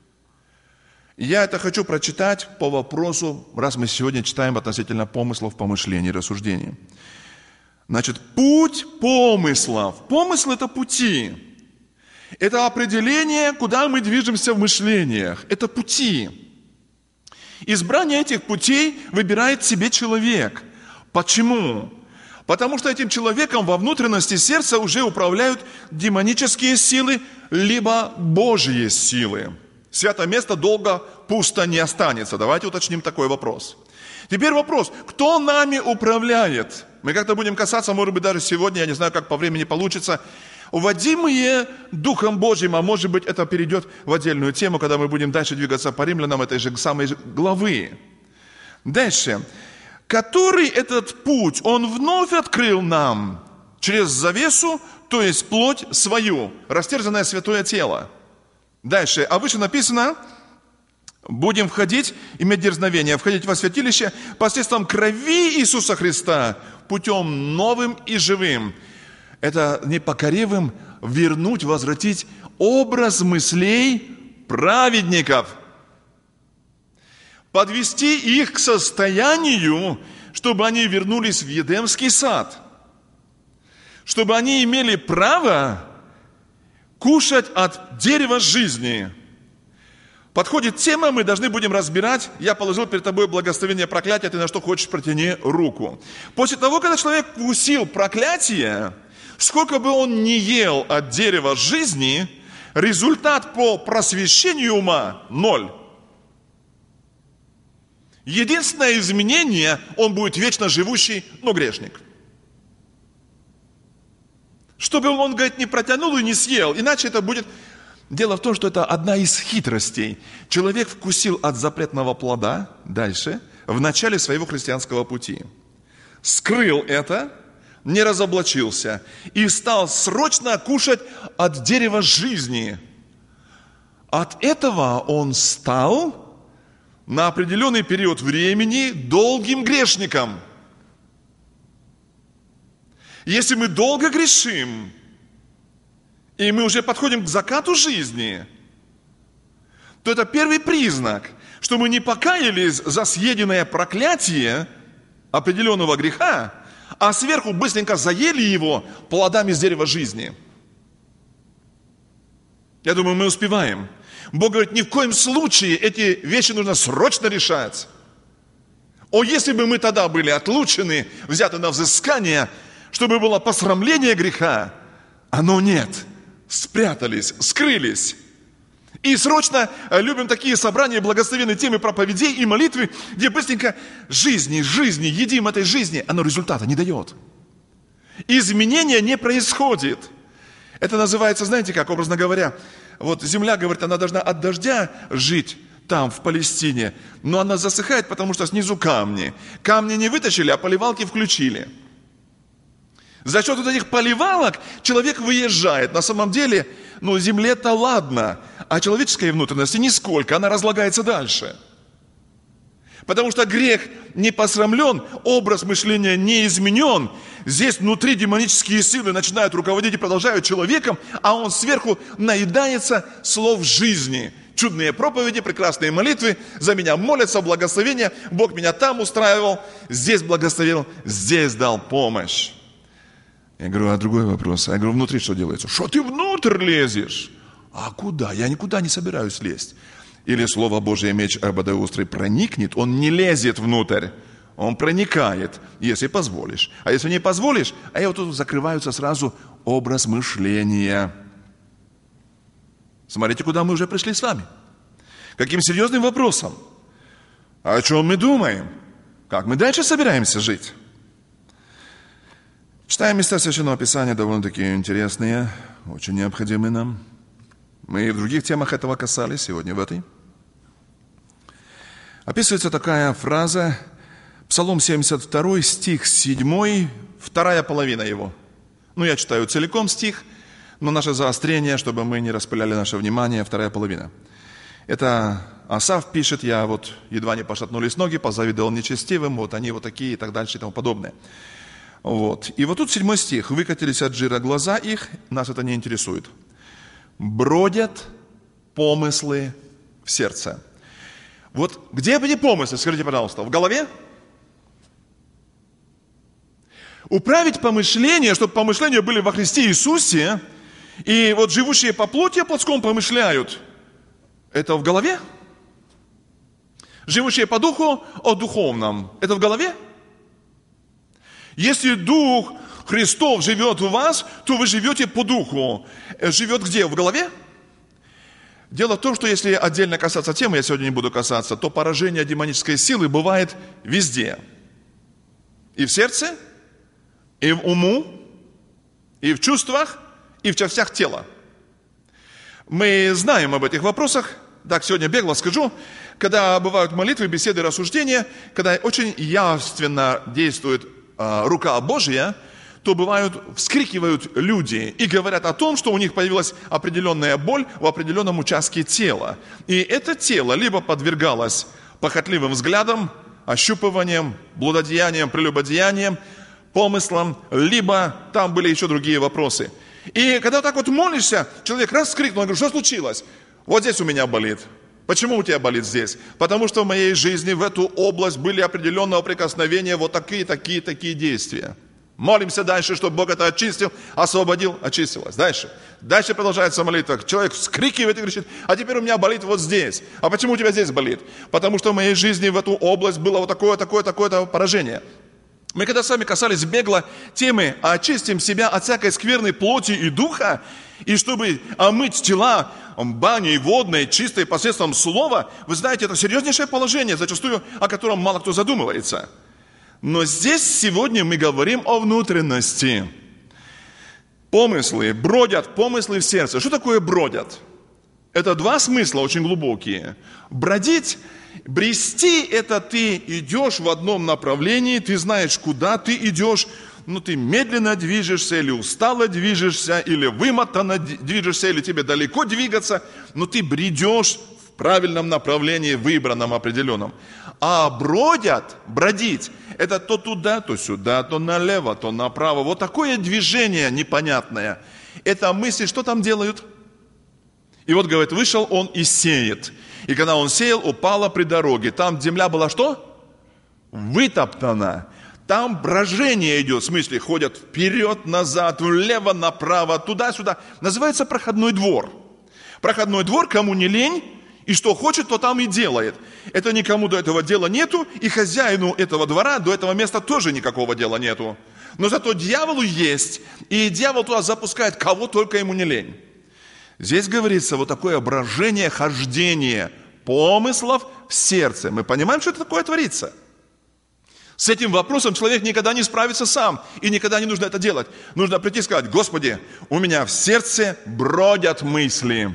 Я это хочу прочитать по вопросу, раз мы сегодня читаем относительно помыслов, помышлений, рассуждений. Значит, путь помыслов. Помысл – это пути. Это определение, куда мы движемся в мышлениях. Это пути. Избрание этих путей выбирает себе человек. Почему? Потому что этим человеком во внутренности сердца уже управляют демонические силы, либо Божьи силы. Святое место долго пусто не останется. Давайте уточним такой вопрос. Теперь вопрос, кто нами управляет? Мы как-то будем касаться, может быть, даже сегодня, я не знаю, как по времени получится, уводимые Духом Божьим, а может быть, это перейдет в отдельную тему, когда мы будем дальше двигаться по римлянам этой же самой главы. Дальше. Который этот путь, Он вновь открыл нам через завесу, то есть плоть свою, растерзанное святое тело. Дальше. А выше написано, будем входить, иметь дерзновение, входить во святилище посредством крови Иисуса Христа, путем новым и живым. Это непокоривым вернуть, возвратить образ мыслей праведников. Подвести их к состоянию, чтобы они вернулись в Едемский сад. Чтобы они имели право кушать от дерева жизни. Подходит тема, мы должны будем разбирать. Я положил перед тобой благословение проклятия, ты на что хочешь, протяни руку. После того, когда человек вкусил проклятие, сколько бы он ни ел от дерева жизни, результат по просвещению ума – ноль. Единственное изменение – он будет вечно живущий, но грешник. Чтобы он, говорит, не протянул и не съел, иначе это будет... Дело в том, что это одна из хитростей. Человек вкусил от запретного плода дальше, в начале своего христианского пути. Скрыл это, не разоблачился и стал срочно кушать от дерева жизни. От этого он стал на определенный период времени долгим грешником. Если мы долго грешим, и мы уже подходим к закату жизни, то это первый признак, что мы не покаялись за съеденное проклятие определенного греха, а сверху быстренько заели его плодами с дерева жизни. Я думаю, мы успеваем. Бог говорит, ни в коем случае эти вещи нужно срочно решать. О, если бы мы тогда были отлучены, взяты на взыскание, чтобы было посрамление греха, оно нет. Спрятались, скрылись. И срочно любим такие собрания, благословенные темы проповедей и молитвы, где быстренько жизни, жизни, едим этой жизни, оно результата не дает. Изменения не происходит. Это называется, знаете как, образно говоря, вот земля, говорит, она должна от дождя жить там, в Палестине, но она засыхает, потому что снизу камни. Камни не вытащили, а поливалки включили. За счет вот этих поливалок человек выезжает. На самом деле, ну, земле-то ладно, а человеческой внутренности нисколько, она разлагается дальше. Потому что грех не посрамлен, образ мышления не изменен. Здесь внутри демонические силы начинают руководить и продолжают человеком, а он сверху наедается слов жизни. Чудные проповеди, прекрасные молитвы, за меня молятся, благословения. Бог меня там устраивал, здесь благословил, здесь дал помощь. Я говорю, а другой вопрос. Я говорю, внутри что делается? Что ты внутрь лезешь? А куда? Я никуда не собираюсь лезть. Или Слово Божие, меч обоюдоострый, проникнет, он не лезет внутрь. Он проникает, если позволишь. А если не позволишь, а вот тут закрываются сразу образ мышления. Смотрите, куда мы уже пришли с вами. Каким серьезным вопросом. О чем мы думаем? Как мы дальше собираемся жить? Читаем места Священного Писания, довольно-таки интересные, очень необходимые нам. Мы и в других темах этого касались, сегодня в этой. Описывается такая фраза, Псалом семьдесят два, стих семь, вторая половина его. Ну, я читаю целиком стих, но наше заострение, чтобы мы не распыляли наше внимание, вторая половина. Это Асав пишет: я вот едва не пошатнулись ноги, позавидовал нечестивым, вот они вот такие и так дальше и тому подобное. Вот. И вот тут седьмой стих. Выкатились от жира глаза их, нас это не интересует. Бродят помыслы в сердце. Вот где эти помыслы, скажите, пожалуйста, в голове? Управить помышления, чтобы помышления были во Христе Иисусе, и вот живущие по плоти о плотском помышляют, это в голове? Живущие по духу о духовном, это в голове? Если Дух Христов живет у вас, то вы живете по духу. Живет где? В голове? Дело в том, что если отдельно касаться темы, я сегодня не буду касаться, то поражение демонической силы бывает везде. И в сердце, и в уму, и в чувствах, и в частях тела. Мы знаем об этих вопросах. Так, сегодня бегло скажу. Когда бывают молитвы, беседы, рассуждения, когда очень явственно действует а, рука Божья, то бывают, вскрикивают люди и говорят о том, что у них появилась определенная боль в определенном участке тела. И это тело либо подвергалось похотливым взглядам, ощупыванием, блудодеянием, прелюбодеянием, помыслам, либо там были еще другие вопросы. И когда так вот молишься, человек раз вскрикнул, говорит: что случилось? Вот здесь у меня болит. Почему у тебя болит здесь? Потому что в моей жизни в эту область были определенного прикосновения вот такие, такие, такие действия. Молимся дальше, чтобы Бог это очистил, освободил, очистилось. Дальше. Дальше продолжается молитва. Человек вскрикивает и кричит: а теперь у меня болит вот здесь. А почему у тебя здесь болит? Потому что в моей жизни в эту область было вот такое, такое, такое поражение. Мы когда с вами касались бегло темы «Очистим себя от всякой скверной плоти и духа», и чтобы омыть тела баней водной, чистой посредством слова, вы знаете, это серьезнейшее положение, зачастую о котором мало кто задумывается. Но здесь сегодня мы говорим о внутренности. Помыслы, бродят помыслы в сердце. Что такое бродят? Это два смысла очень глубокие. Бродить, брести – это ты идешь в одном направлении, ты знаешь, куда ты идешь, но ты медленно движешься, или устало движешься, или вымотанно движешься, или тебе далеко двигаться, но ты бредешь в правильном направлении, выбранном, определенном. А бродят, бродить – это то туда, то сюда, то налево, то направо. Вот такое движение непонятное. Это мысли, что там делают? И вот, говорит, вышел он и сеет. И когда он сеял, упала при дороге. Там земля была что? Вытоптана. Там брожение идет, в смысле, ходят вперед, назад, влево, направо, туда-сюда. Называется проходной двор. Проходной двор, кому не лень, и что хочет, то там и делает. Это никому до этого дела нету, и хозяину этого двора до этого места тоже никакого дела нету. Но зато дьяволу есть, и дьявол туда запускает кого только ему не лень. Здесь говорится вот такое брожение, хождение помыслов в сердце. Мы понимаем, что это такое творится? С этим вопросом человек никогда не справится сам, и никогда не нужно это делать. Нужно прийти и сказать: Господи, у меня в сердце бродят мысли.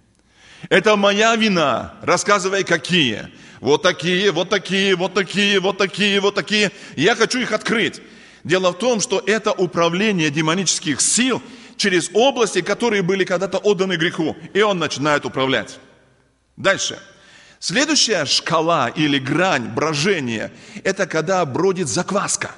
Это моя вина. Рассказывай, какие. Вот такие, вот такие, вот такие, вот такие, вот такие. Я хочу их открыть. Дело в том, что это управление демонических сил через области, которые были когда-то отданы греху. И он начинает управлять. Дальше. Следующая шкала или грань брожения – это когда бродит закваска.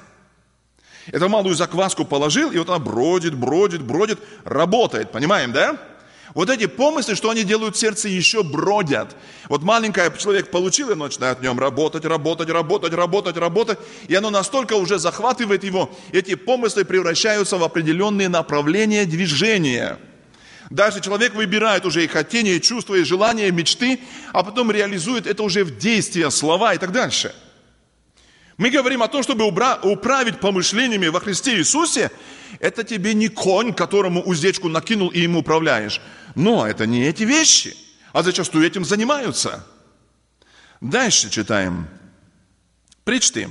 Эту малую закваску положил, и вот она бродит, бродит, бродит, работает. Понимаем, да? Вот эти помыслы, что они делают в сердце, еще бродят. Вот маленький человек получил, и он начинает в нем работать, работать, работать, работать, работать. И оно настолько уже захватывает его, эти помыслы превращаются в определенные направления движения. Дальше человек выбирает уже и хотение, и чувства, и желания, и мечты, а потом реализует это уже в действия, слова и так дальше. Мы говорим о том, чтобы управить помышлениями во Христе Иисусе. Это тебе не конь, которому уздечку накинул и им управляешь. Но это не эти вещи, а зачастую этим занимаются. Дальше читаем. Причты.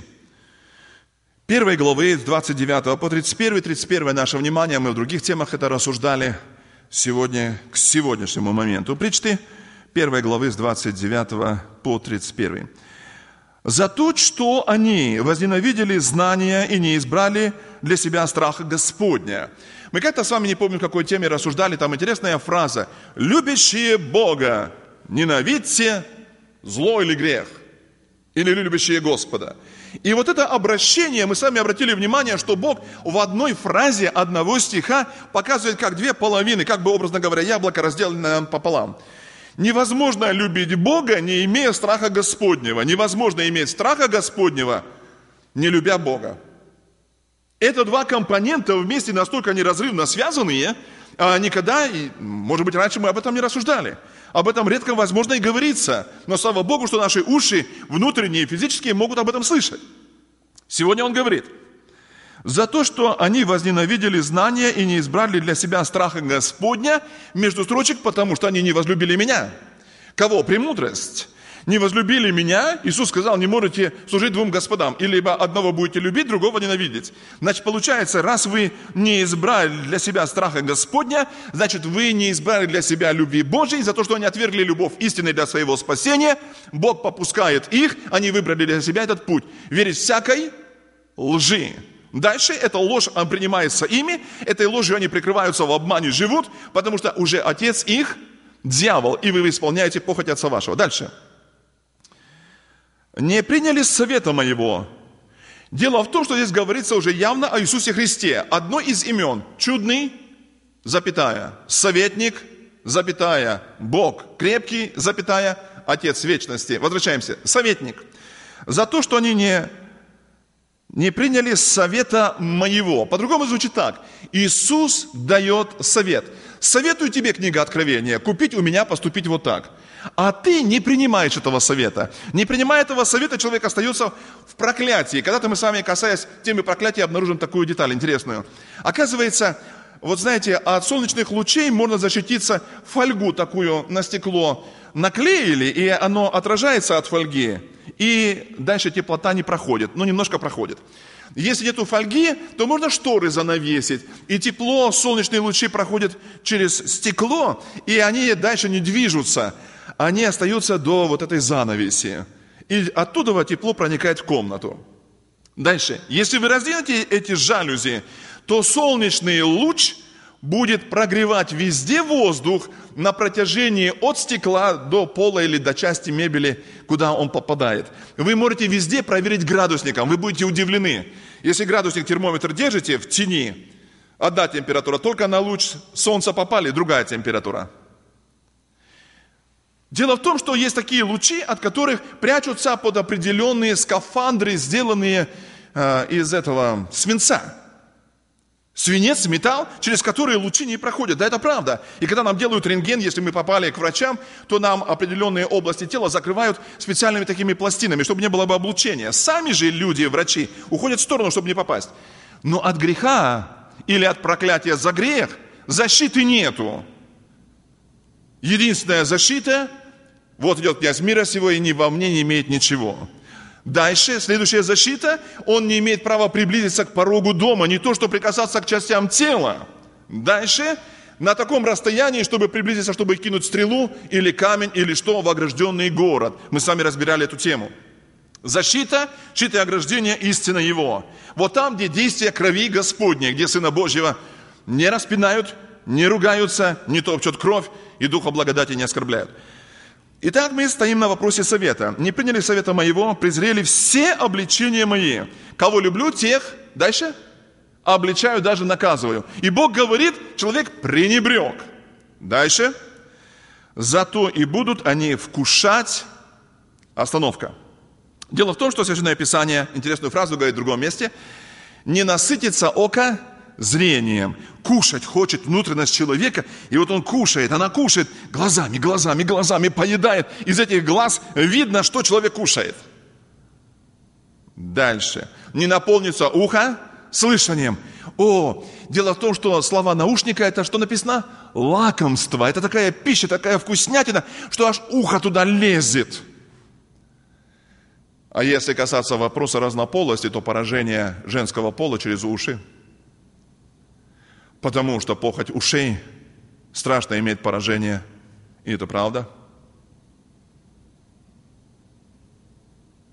Первой главы с двадцать девятого по тридцать первый, тридцать первое наше внимание, мы в других темах это рассуждали сегодня, к сегодняшнему моменту. Причты первой главы с двадцать девятого по тридцать первый. За то, что они возненавидели знания и не избрали для себя страха Господня. Мы как-то с вами, не помню, в какой теме рассуждали, там интересная фраза. «Любящие Бога, ненавидьте зло или грех». Или «любящие Господа». И вот это обращение, мы сами обратили внимание, что Бог в одной фразе одного стиха показывает как две половины, как бы, образно говоря, яблоко разделено пополам. Невозможно любить Бога, не имея страха Господнего. Невозможно иметь страха Господнего, не любя Бога. Это два компонента вместе настолько неразрывно связанные, а никогда, и, может быть, раньше мы об этом не рассуждали. Об этом редко возможно и говорится. Но слава Богу, что наши уши, внутренние и физические, могут об этом слышать. Сегодня он говорит: за то, что они возненавидели знания и не избрали для себя страха Господня, между строчек, потому что они не возлюбили меня. Кого? Премудрость. Не возлюбили меня, Иисус сказал, не можете служить двум господам. И либо одного будете любить, другого ненавидеть. Значит, получается, раз вы не избрали для себя страха Господня, значит, вы не избрали для себя любви Божьей, за то, что они отвергли любовь истины для своего спасения. Бог попускает их, они выбрали для себя этот путь. Верить всякой лжи. Дальше эта ложь принимается ими, этой ложью они прикрываются, в обмане живут, потому что уже отец их дьявол, и вы исполняете похоть отца вашего. Дальше. Не приняли совета моего. Дело в том, что здесь говорится уже явно о Иисусе Христе. Одно из имен – чудный, запятая, советник, запятая, Бог крепкий, запятая, Отец вечности. Возвращаемся. Советник. За то, что они не, не приняли совета моего. По-другому звучит так. Иисус дает совет. Советую тебе, книга Откровения, купить у меня, поступить вот так. А ты не принимаешь этого совета. Не принимая этого совета, человек остается в проклятии. Когда-то мы с вами, касаясь темы проклятия, обнаружим такую деталь интересную. Оказывается, вот знаете, от солнечных лучей можно защититься, фольгу такую на стекло наклеили, и оно отражается от фольги, и дальше теплота не проходит, ну немножко проходит. Если нету фольги, то можно шторы занавесить, и тепло, солнечные лучи проходят через стекло, и они дальше не движутся, они остаются до вот этой занавеси. И оттуда тепло проникает в комнату. Дальше. Если вы раздвинете эти жалюзи, то солнечный луч будет прогревать везде воздух на протяжении от стекла до пола или до части мебели, куда он попадает. Вы можете везде проверить градусником, вы будете удивлены. Если градусник, термометр держите в тени, одна температура, только на луч солнца попали, другая температура. Дело в том, что есть такие лучи, от которых прячутся под определенные скафандры, сделанные э, из этого свинца. Свинец, металл, через который лучи не проходят. Да, это правда. И когда нам делают рентген, если мы попали к врачам, то нам определенные области тела закрывают специальными такими пластинами, чтобы не было бы облучения. Сами же люди, врачи, уходят в сторону, чтобы не попасть. Но от греха или от проклятия за грех защиты нету. Единственная защита, вот идет князь мира сего, и ни во мне не имеет ничего. Дальше, следующая защита, он не имеет права приблизиться к порогу дома, не то, что прикасаться к частям тела. Дальше, на таком расстоянии, чтобы приблизиться, чтобы кинуть стрелу или камень, или что, в огражденный город. Мы с вами разбирали эту тему. Защита, щит и ограждение, истина его. Вот там, где действие крови Господней, где Сына Божьего не распинают, не ругаются, не топчут кровь и Духа благодати не оскорбляют. Итак, мы стоим на вопросе совета. Не приняли совета моего, презрели все обличения мои. Кого люблю, тех, дальше, обличаю, даже наказываю. И Бог говорит, человек пренебрег. Дальше, зато и будут они вкушать, остановка. Дело в том, что Священное Писание, интересную фразу говорит в другом месте, не насытится око зрением. Кушать хочет внутренность человека, и вот он кушает, она кушает глазами, глазами, глазами, поедает. Из этих глаз видно, что человек кушает. Дальше. Не наполнится ухо слышанием. О, дело в том, что слова наушника, это что написано? Лакомство. Это такая пища, такая вкуснятина, что аж ухо туда лезет. А если касаться вопроса разнополости, то поражение женского пола через уши. Потому что похоть ушей страшно имеет поражение. И это правда.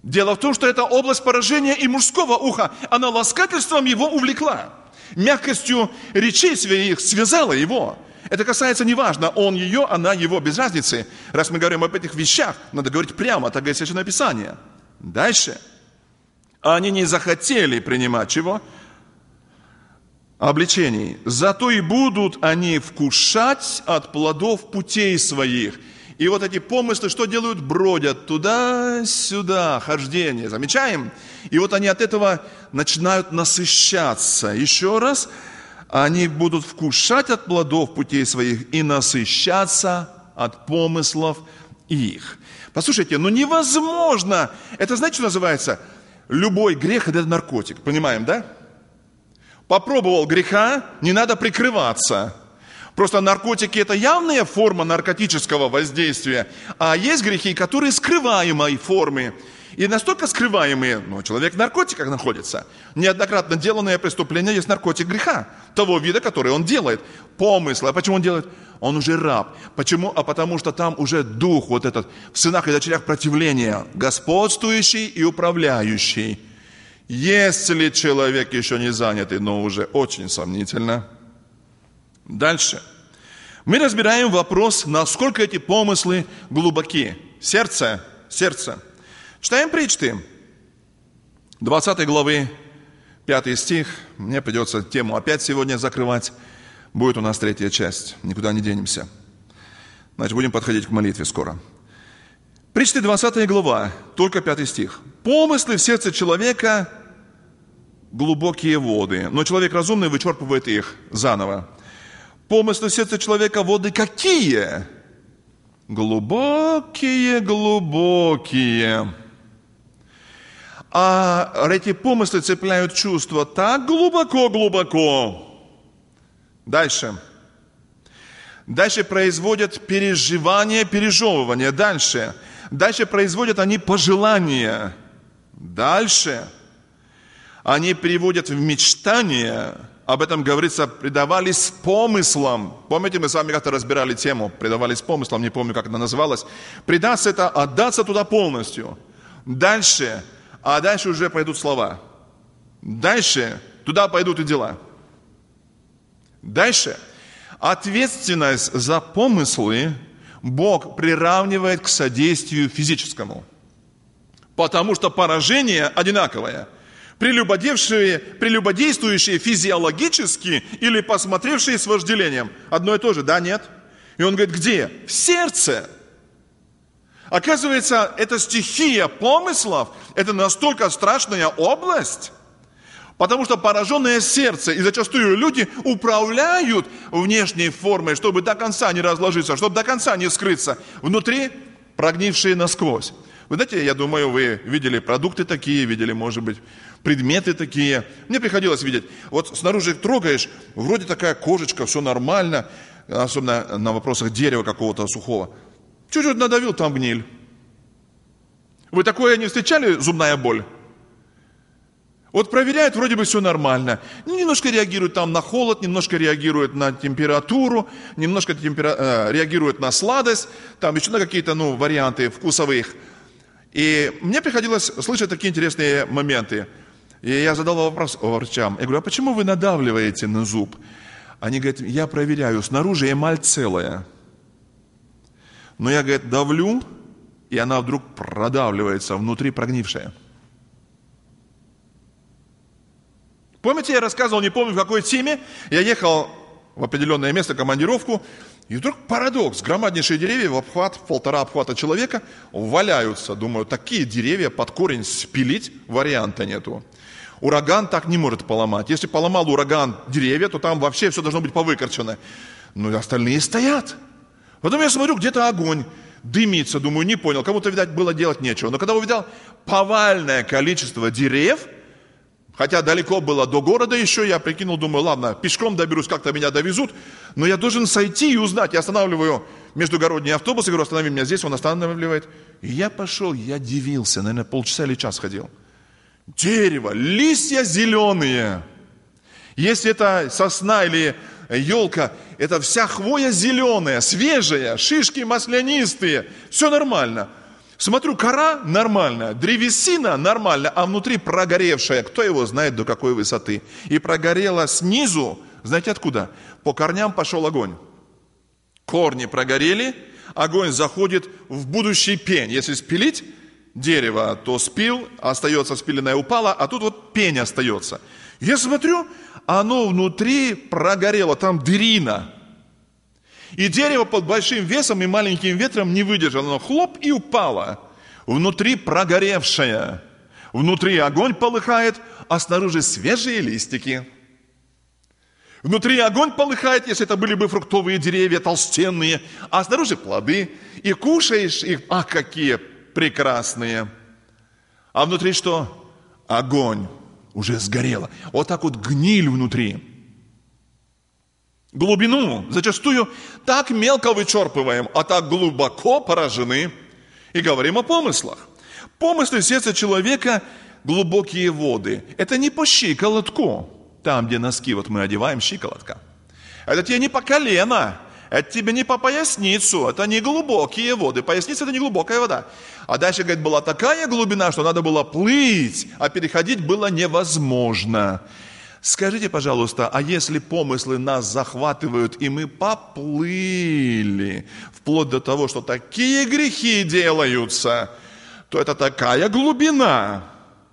Дело в том, что эта область поражения и мужского уха, она ласкательством его увлекла. Мягкостью речей своих связала его. Это касается неважно, он ее, она его, без разницы. Раз мы говорим об этих вещах, надо говорить прямо, так говорит Священное Писание. Дальше. Они не захотели принимать чего? Обличений. Зато и будут они вкушать от плодов путей своих. И вот эти помыслы, что делают? Бродят туда-сюда, хождение. Замечаем? И вот они от этого начинают насыщаться. Еще раз. Они будут вкушать от плодов путей своих и насыщаться от помыслов их. Послушайте, ну невозможно. Это знаете, что называется? Любой грех – это наркотик. Понимаем, да? Попробовал греха, не надо прикрываться. Просто наркотики – это явная форма наркотического воздействия. А есть грехи, которые скрываемой формы. И настолько скрываемые, ну, человек в наркотиках находится. Неоднократно деланное преступление есть наркотик греха. Того вида, который он делает. Помыслы. А почему он делает? Он уже раб. Почему? А потому что там уже дух вот этот, в сынах и дочерях противления, господствующий и управляющий. Если человек еще не занятый, но уже очень сомнительно. Дальше. Мы разбираем вопрос, насколько эти помыслы глубоки. Сердце, сердце. Читаем Притчи, двадцатой главы, пятый стих. Мне придется тему опять сегодня закрывать. Будет у нас третья часть. Никуда не денемся. Значит, будем подходить к молитве скоро. Притчи, двадцатая глава, только пятый стих. «Помыслы в сердце человека – глубокие воды, но человек разумный вычерпывает их заново. Помыслы в сердце человека – воды какие? Глубокие, глубокие». А эти помыслы цепляют чувства так глубоко-глубоко. Дальше. Дальше производят переживание, пережевывание. Дальше. Дальше производят они пожелания. Дальше. Они приводят в мечтания. Об этом говорится, предавались помыслам. Помните, мы с вами как-то разбирали тему, предавались помыслам, не помню, как она называлась. Предаться это, отдаться туда полностью. Дальше. А дальше уже пойдут слова. Дальше туда пойдут и дела. Дальше. Ответственность за помыслы Бог приравнивает к содействию физическому. Потому что поражение одинаковое. Прелюбодействующие, прелюбодействующие физиологически или посмотревшие с вожделением. Одно и то же, да, нет? И он говорит, где? В сердце. Оказывается, эта стихия помыслов, это настолько страшная область, потому что пораженное сердце, и зачастую люди управляют внешней формой, чтобы до конца не разложиться, чтобы до конца не скрыться, внутри прогнившие насквозь. Вы знаете, я думаю, вы видели продукты такие, видели, может быть, предметы такие. Мне приходилось видеть, вот снаружи трогаешь, вроде такая кожечка, все нормально, особенно на вопросах дерева какого-то сухого. Чуть-чуть надавил, там гниль. Вы такое не встречали, зубная боль? Вот проверяют, вроде бы все нормально. Немножко реагирует там на холод, немножко реагирует на температуру, немножко темпера... э, реагирует на сладость, там еще на какие-то ну, варианты вкусовых. И мне приходилось слышать такие интересные моменты. И я задал вопрос врачам. Я говорю, а почему вы надавливаете на зуб? Они говорят, я проверяю, снаружи эмаль целая. Но я, говорит, давлю, и она вдруг продавливается, внутри прогнившая. Помните, я рассказывал, не помню в какой теме, я ехал в определенное место, командировку, и вдруг парадокс, громаднейшие деревья в обхват, в полтора обхвата человека валяются. Думаю, такие деревья под корень спилить варианта нету. Ураган так не может поломать. Если поломал ураган деревья, то там вообще все должно быть повыкорчено. Но остальные стоят. Потом я смотрю, где-то огонь дымится. Думаю, не понял, кому-то, видать, было делать нечего. Но когда увидел повальное количество деревьев, хотя далеко было до города еще, я прикинул, думаю, ладно, пешком доберусь, как-то меня довезут, но я должен сойти и узнать. Я останавливаю междугородний автобус, и говорю, останови меня здесь, он останавливает. И я пошел, я дивился, наверное, полчаса или час ходил. Дерево, листья зеленые. Если это сосна или елка, это вся хвоя зеленая, свежая, шишки маслянистые, все нормально. Смотрю, кора нормальная, древесина нормальная, а внутри прогоревшая. Кто его знает до какой высоты? И прогорела снизу, знаете откуда? По корням пошел огонь. Корни прогорели, огонь заходит в будущий пень. Если спилить дерево, то спил, остается спиленное упало, а тут вот пень остается. Я смотрю, оно внутри прогорело, там дырина. И дерево под большим весом и маленьким ветром не выдержало, оно хлоп и упало. Внутри прогоревшее. Внутри огонь полыхает, а снаружи свежие листики. Внутри огонь полыхает, если это были бы фруктовые деревья, толстенные, а снаружи плоды. И кушаешь их, ах, какие прекрасные. А внутри что? Огонь. Уже сгорело. Вот так вот гниль внутри. Глубину зачастую так мелко вычерпываем, а так глубоко поражены. И говорим о помыслах. Помыслы сердца человека – глубокие воды. Это не по щиколотку, там, где носки вот мы одеваем, щиколотка. Это тебе не по колено, это тебе не по поясницу, это не глубокие воды. Поясница – это не глубокая вода. А дальше, говорит, была такая глубина, что надо было плыть, а переходить было невозможно. Скажите, пожалуйста, а если помыслы нас захватывают, и мы поплыли, вплоть до того, что такие грехи делаются, то это такая глубина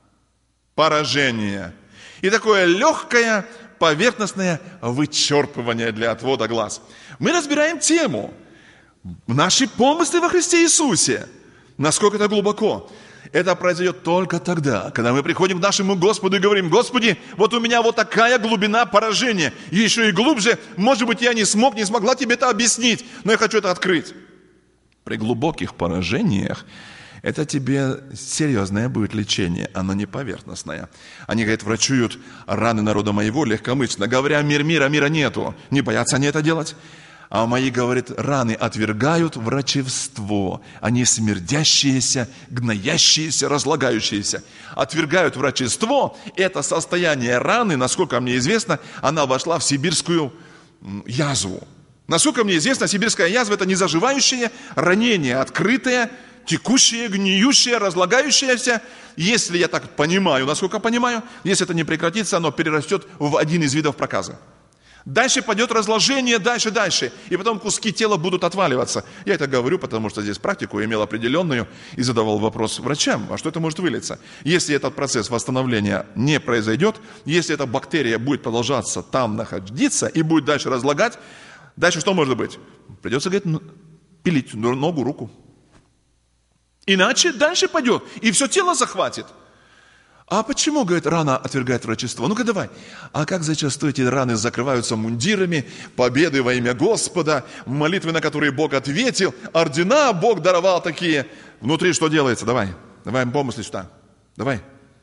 поражения и такое легкое поверхностное вычерпывание для отвода глаз. Мы разбираем тему. Наши помыслы во Христе Иисусе. Насколько это глубоко. Это произойдет только тогда, когда мы приходим к нашему Господу и говорим: Господи, вот у меня вот такая глубина поражения, и еще и глубже, может быть, я не смог, не смогла тебе это объяснить, но я хочу это открыть. При глубоких поражениях это тебе серьезное будет лечение, оно не поверхностное. Они, говорят, врачуют раны народа моего легкомысленно, говоря: мир мира, мира нету. Не боятся они это делать? А мои, говорят, раны отвергают врачевство. Они смердящиеся, гноящиеся, разлагающиеся. Отвергают врачество. Это состояние раны, насколько мне известно, она вошла в сибирскую язву. Насколько мне известно, сибирская язва – это незаживающее ранение, открытое, текущее, гниющее, разлагающееся. Если я так понимаю, насколько понимаю, если это не прекратится, оно перерастет в один из видов проказа. Дальше пойдет разложение, дальше, дальше. И потом куски тела будут отваливаться. Я это говорю, потому что здесь практику имел определенную и задавал вопрос врачам, а что это может вылиться? Если этот процесс восстановления не произойдет, если эта бактерия будет продолжаться там находиться и будет дальше разлагать, дальше что может быть? Придется, говорит, пилить ногу, руку. Иначе дальше пойдет, и все тело захватит. А почему, говорит, рана отвергает врачество? Ну-ка давай. А как зачастую эти раны закрываются мундирами, победы во имя Господа, молитвы, на которые Бог ответил, ордена Бог даровал такие. Внутри что делается? Давай. Давай помысли сюда. Давай.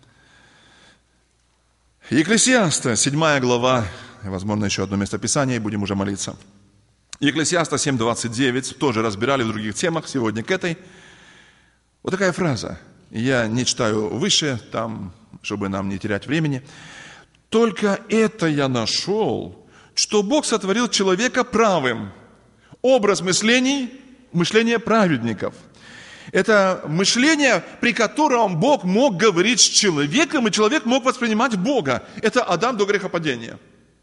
Екклесиаста, седьмая глава, возможно, еще одно местописание, и будем уже молиться. Екклесиаста семь двадцать девять, тоже разбирали в других темах, сегодня к этой. Вот такая фраза. Я не читаю выше, там, чтобы нам не терять времени. «Только это я нашел, что Бог сотворил человека правым». Образ мышлений, мышление праведников. Это мышление, при котором Бог мог говорить с человеком, и человек мог воспринимать Бога. Это Адам до грехопадения.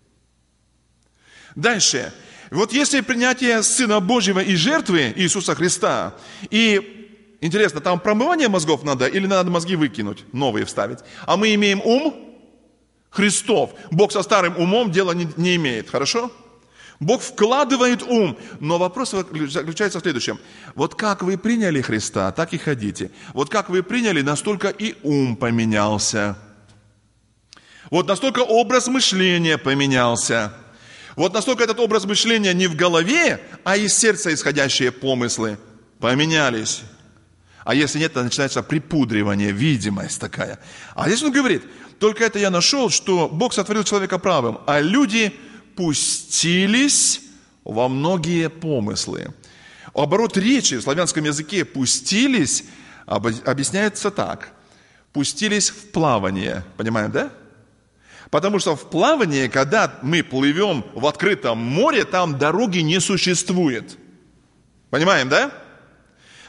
Дальше. Вот если принятие Сына Божьего и жертвы Иисуса Христа, и интересно, там промывание мозгов надо или надо мозги выкинуть, новые вставить? А мы имеем ум Христов. Бог со старым умом дела не, не имеет, хорошо? Бог вкладывает ум. Но вопрос заключается в следующем. Вот как вы приняли Христа, так и ходите. Вот как вы приняли, настолько и ум поменялся. Вот настолько образ мышления поменялся. Вот настолько этот образ мышления не в голове, а из сердца исходящие помыслы поменялись. А если нет, то начинается припудривание, видимость такая. А здесь он говорит: только это я нашел, что Бог сотворил человека правым, а люди пустились во многие помыслы. Оборот речи в славянском языке «пустились» объясняется так. Пустились в плавание. Понимаем, да? Потому что в плавании, когда мы плывем в открытом море, там дороги не существует. Понимаем, да?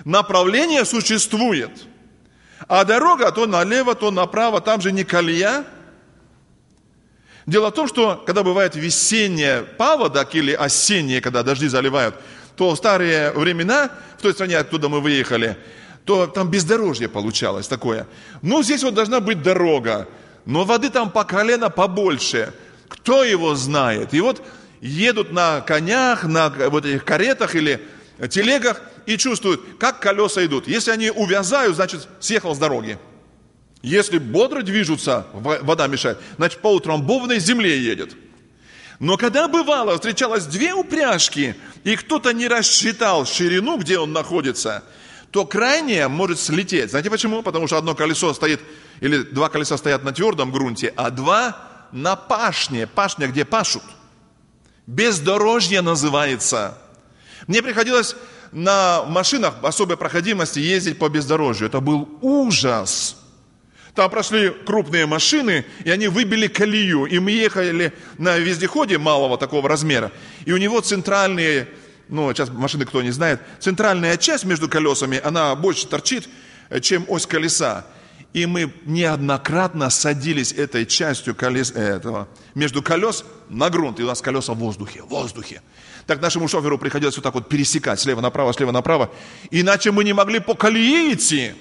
Направление существует. А дорога то налево, то направо, там же не колея. Дело в том, что когда бывает весенний паводок или осенние, когда дожди заливают, то в старые времена, в той стране, оттуда мы выехали, то там бездорожье получалось такое. Ну, здесь вот должна быть дорога, но воды там по колено побольше. Кто его знает? И вот едут на конях, на вот этих каретах или телегах и чувствуют, как колеса идут. Если они увязают, значит, съехал с дороги. Если бодро движутся, вода мешает, значит, по утрамбованной земле едет. Но когда бывало, встречалось две упряжки, и кто-то не рассчитал ширину, где он находится, то крайнее может слететь. Знаете почему? Потому что одно колесо стоит, или два колеса стоят на твердом грунте, а два на пашне. Пашня, где пашут. Бездорожье называется. Мне приходилось на машинах особой проходимости ездить по бездорожью. Это был ужас. Там прошли крупные машины, и они выбили колею. И мы ехали на вездеходе малого такого размера. И у него центральные, ну, сейчас машины кто не знает, центральная часть между колесами, она больше торчит, чем ось колеса. И мы неоднократно садились этой частью колес, этого, между колес на грунт. И у нас колеса в воздухе, в воздухе. Так нашему шоферу приходилось вот так вот пересекать, слева направо, слева направо. Иначе мы не могли по колее идти.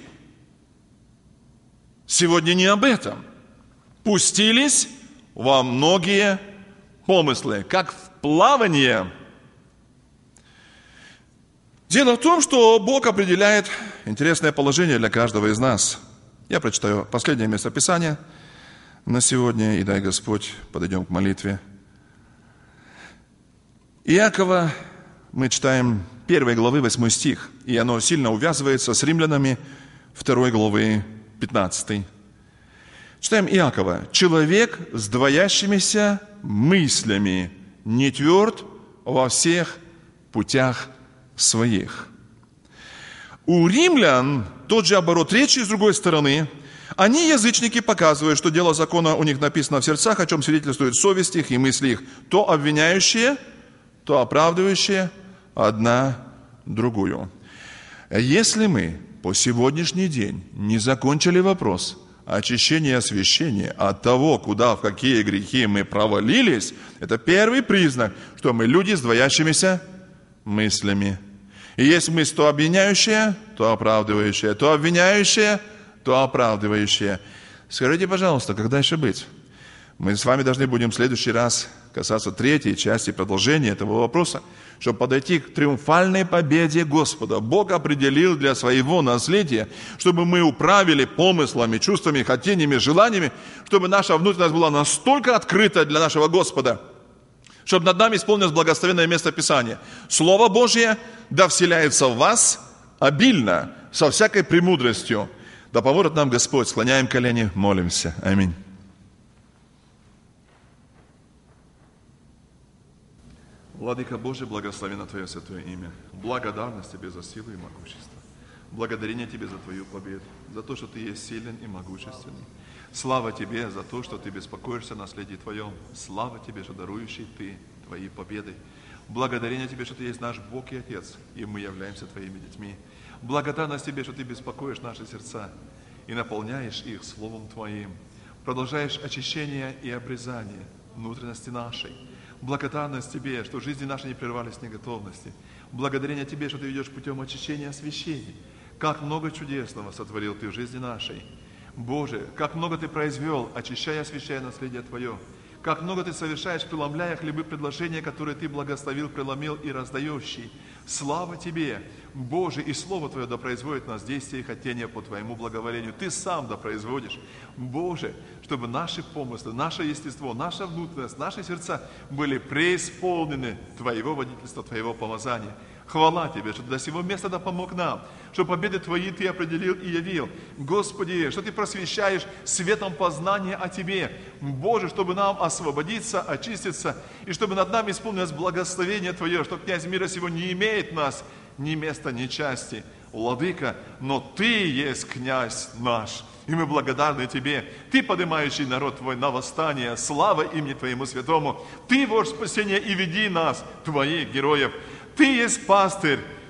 Сегодня не об этом. Пустились во многие помыслы, как в плавание. Дело в том, что Бог определяет интересное положение для каждого из нас. Я прочитаю последнее местописание на сегодня, и дай Господь, подойдем к молитве. Иакова мы читаем первой главы, восьмой стих, и оно сильно увязывается с Римлянами второй главы, пятнадцатый. Читаем Иакова. «Человек с двоящимися мыслями, не тверд во всех путях своих». У римлян тот же оборот речи с другой стороны. Они, язычники, показывают, что дело закона у них написано в сердцах, о чем свидетельствует совесть их и мысли их, то обвиняющие, то оправдывающие одна другую. Если мы по сегодняшний день не закончили вопрос очищения и освящения от того, куда, в какие грехи мы провалились, это первый признак, что мы люди с двоящимися мыслями. И есть мысль то обвиняющая, то оправдывающая, то обвиняющая, то оправдывающая. Скажите, пожалуйста, как дальше быть? Мы с вами должны будем в следующий раз касаться третьей части продолжения этого вопроса, чтобы подойти к триумфальной победе Господа. Бог определил для своего наследия, чтобы мы управили помыслами, чувствами, хотениями, желаниями, чтобы наша внутренность была настолько открыта для нашего Господа, чтобы над нами исполнилось благословенное место Писания. Слово Божье да вселяется в вас обильно, со всякой премудростью. Да поможет нам Господь. Склоняем колени, молимся. Аминь. Владыка Божий, благословенно Твое святое имя. Благодарность Тебе за силу и могущество. Благодарение Тебе за Твою победу, за то, что Ты есть силен и могущественный. Слава Тебе за то, что Ты беспокоишься о наследии Твоем. Слава Тебе, что дарующий Ты Твои победы. Благодарение Тебе, что Ты есть наш Бог и Отец, и мы являемся Твоими детьми. Благодарность Тебе, что Ты беспокоишь наши сердца и наполняешь их Словом Твоим. Продолжаешь очищение и обрезание внутренности нашей. Благодарность Тебе, что жизни наши не прервались в неготовности. Благодарение Тебе, что Ты ведешь путем очищения и освящения. Как много чудесного сотворил Ты в жизни нашей. Боже, как много Ты произвел, очищая и освящая наследие Твое. Как много Ты совершаешь, преломляя хлебы предложения, которые Ты благословил, преломил и раздающий. Слава Тебе, Боже, и Слово Твое да производит в нас действия и хотения по Твоему благоволению. Ты сам да производишь, Боже, чтобы наши помыслы, наше естество, наша внутренность, наши сердца были преисполнены Твоего водительства, Твоего помазания. Хвала Тебе, что до сего места да помог нам, что победы Твои Ты определил и явил. Господи, что Ты просвещаешь светом познания о Тебе. Боже, чтобы нам освободиться, очиститься, и чтобы над нами исполнилось благословение Твое, что князь мира сего не имеет нас ни места, ни части. Владыка, но Ты есть князь наш, и мы благодарны Тебе. Ты, поднимающий народ Твой на восстание, слава имени Твоему святому. Ты, вождь спасения, и веди нас, Твоих героев. Ты есть пастырь,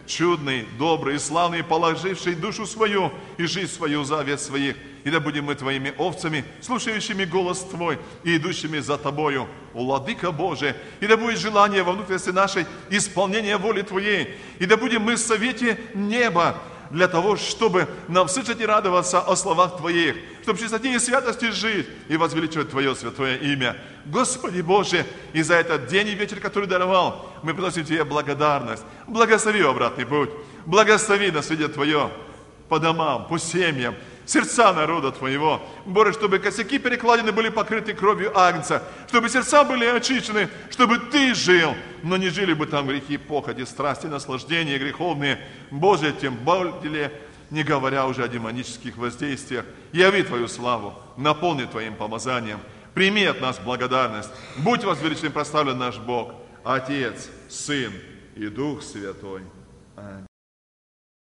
чудный, добрый и славный, положивший душу свою и жизнь свою за овец своих. И да будем мы Твоими овцами, слушающими голос Твой и идущими за Тобою, Владыка Божий. И да будет желание во внутренности нашей исполнения воли Твоей. И да будем мы в совете неба, для того, чтобы нам слышать и радоваться о словах Твоих, чтобы в чистоте и святости жить и возвеличивать Твое святое имя. Господи Боже, и за этот день и вечер, который даровал, мы приносим Тебе благодарность. Благослови обратный путь, благослови наследие Твое по домам, по семьям, сердца народа Твоего. Боже, чтобы косяки перекладины были покрыты кровью Агнца, чтобы сердца были очищены, чтобы Ты жил, но не жили бы там грехи, похоти, страсти, наслаждения греховные. Боже, тем более, не говоря уже о демонических воздействиях. Яви Твою славу, наполни Твоим помазанием. Прими от нас благодарность. Будь возвеличен и прославлен наш Бог, Отец, Сын и Дух Святой. Аминь.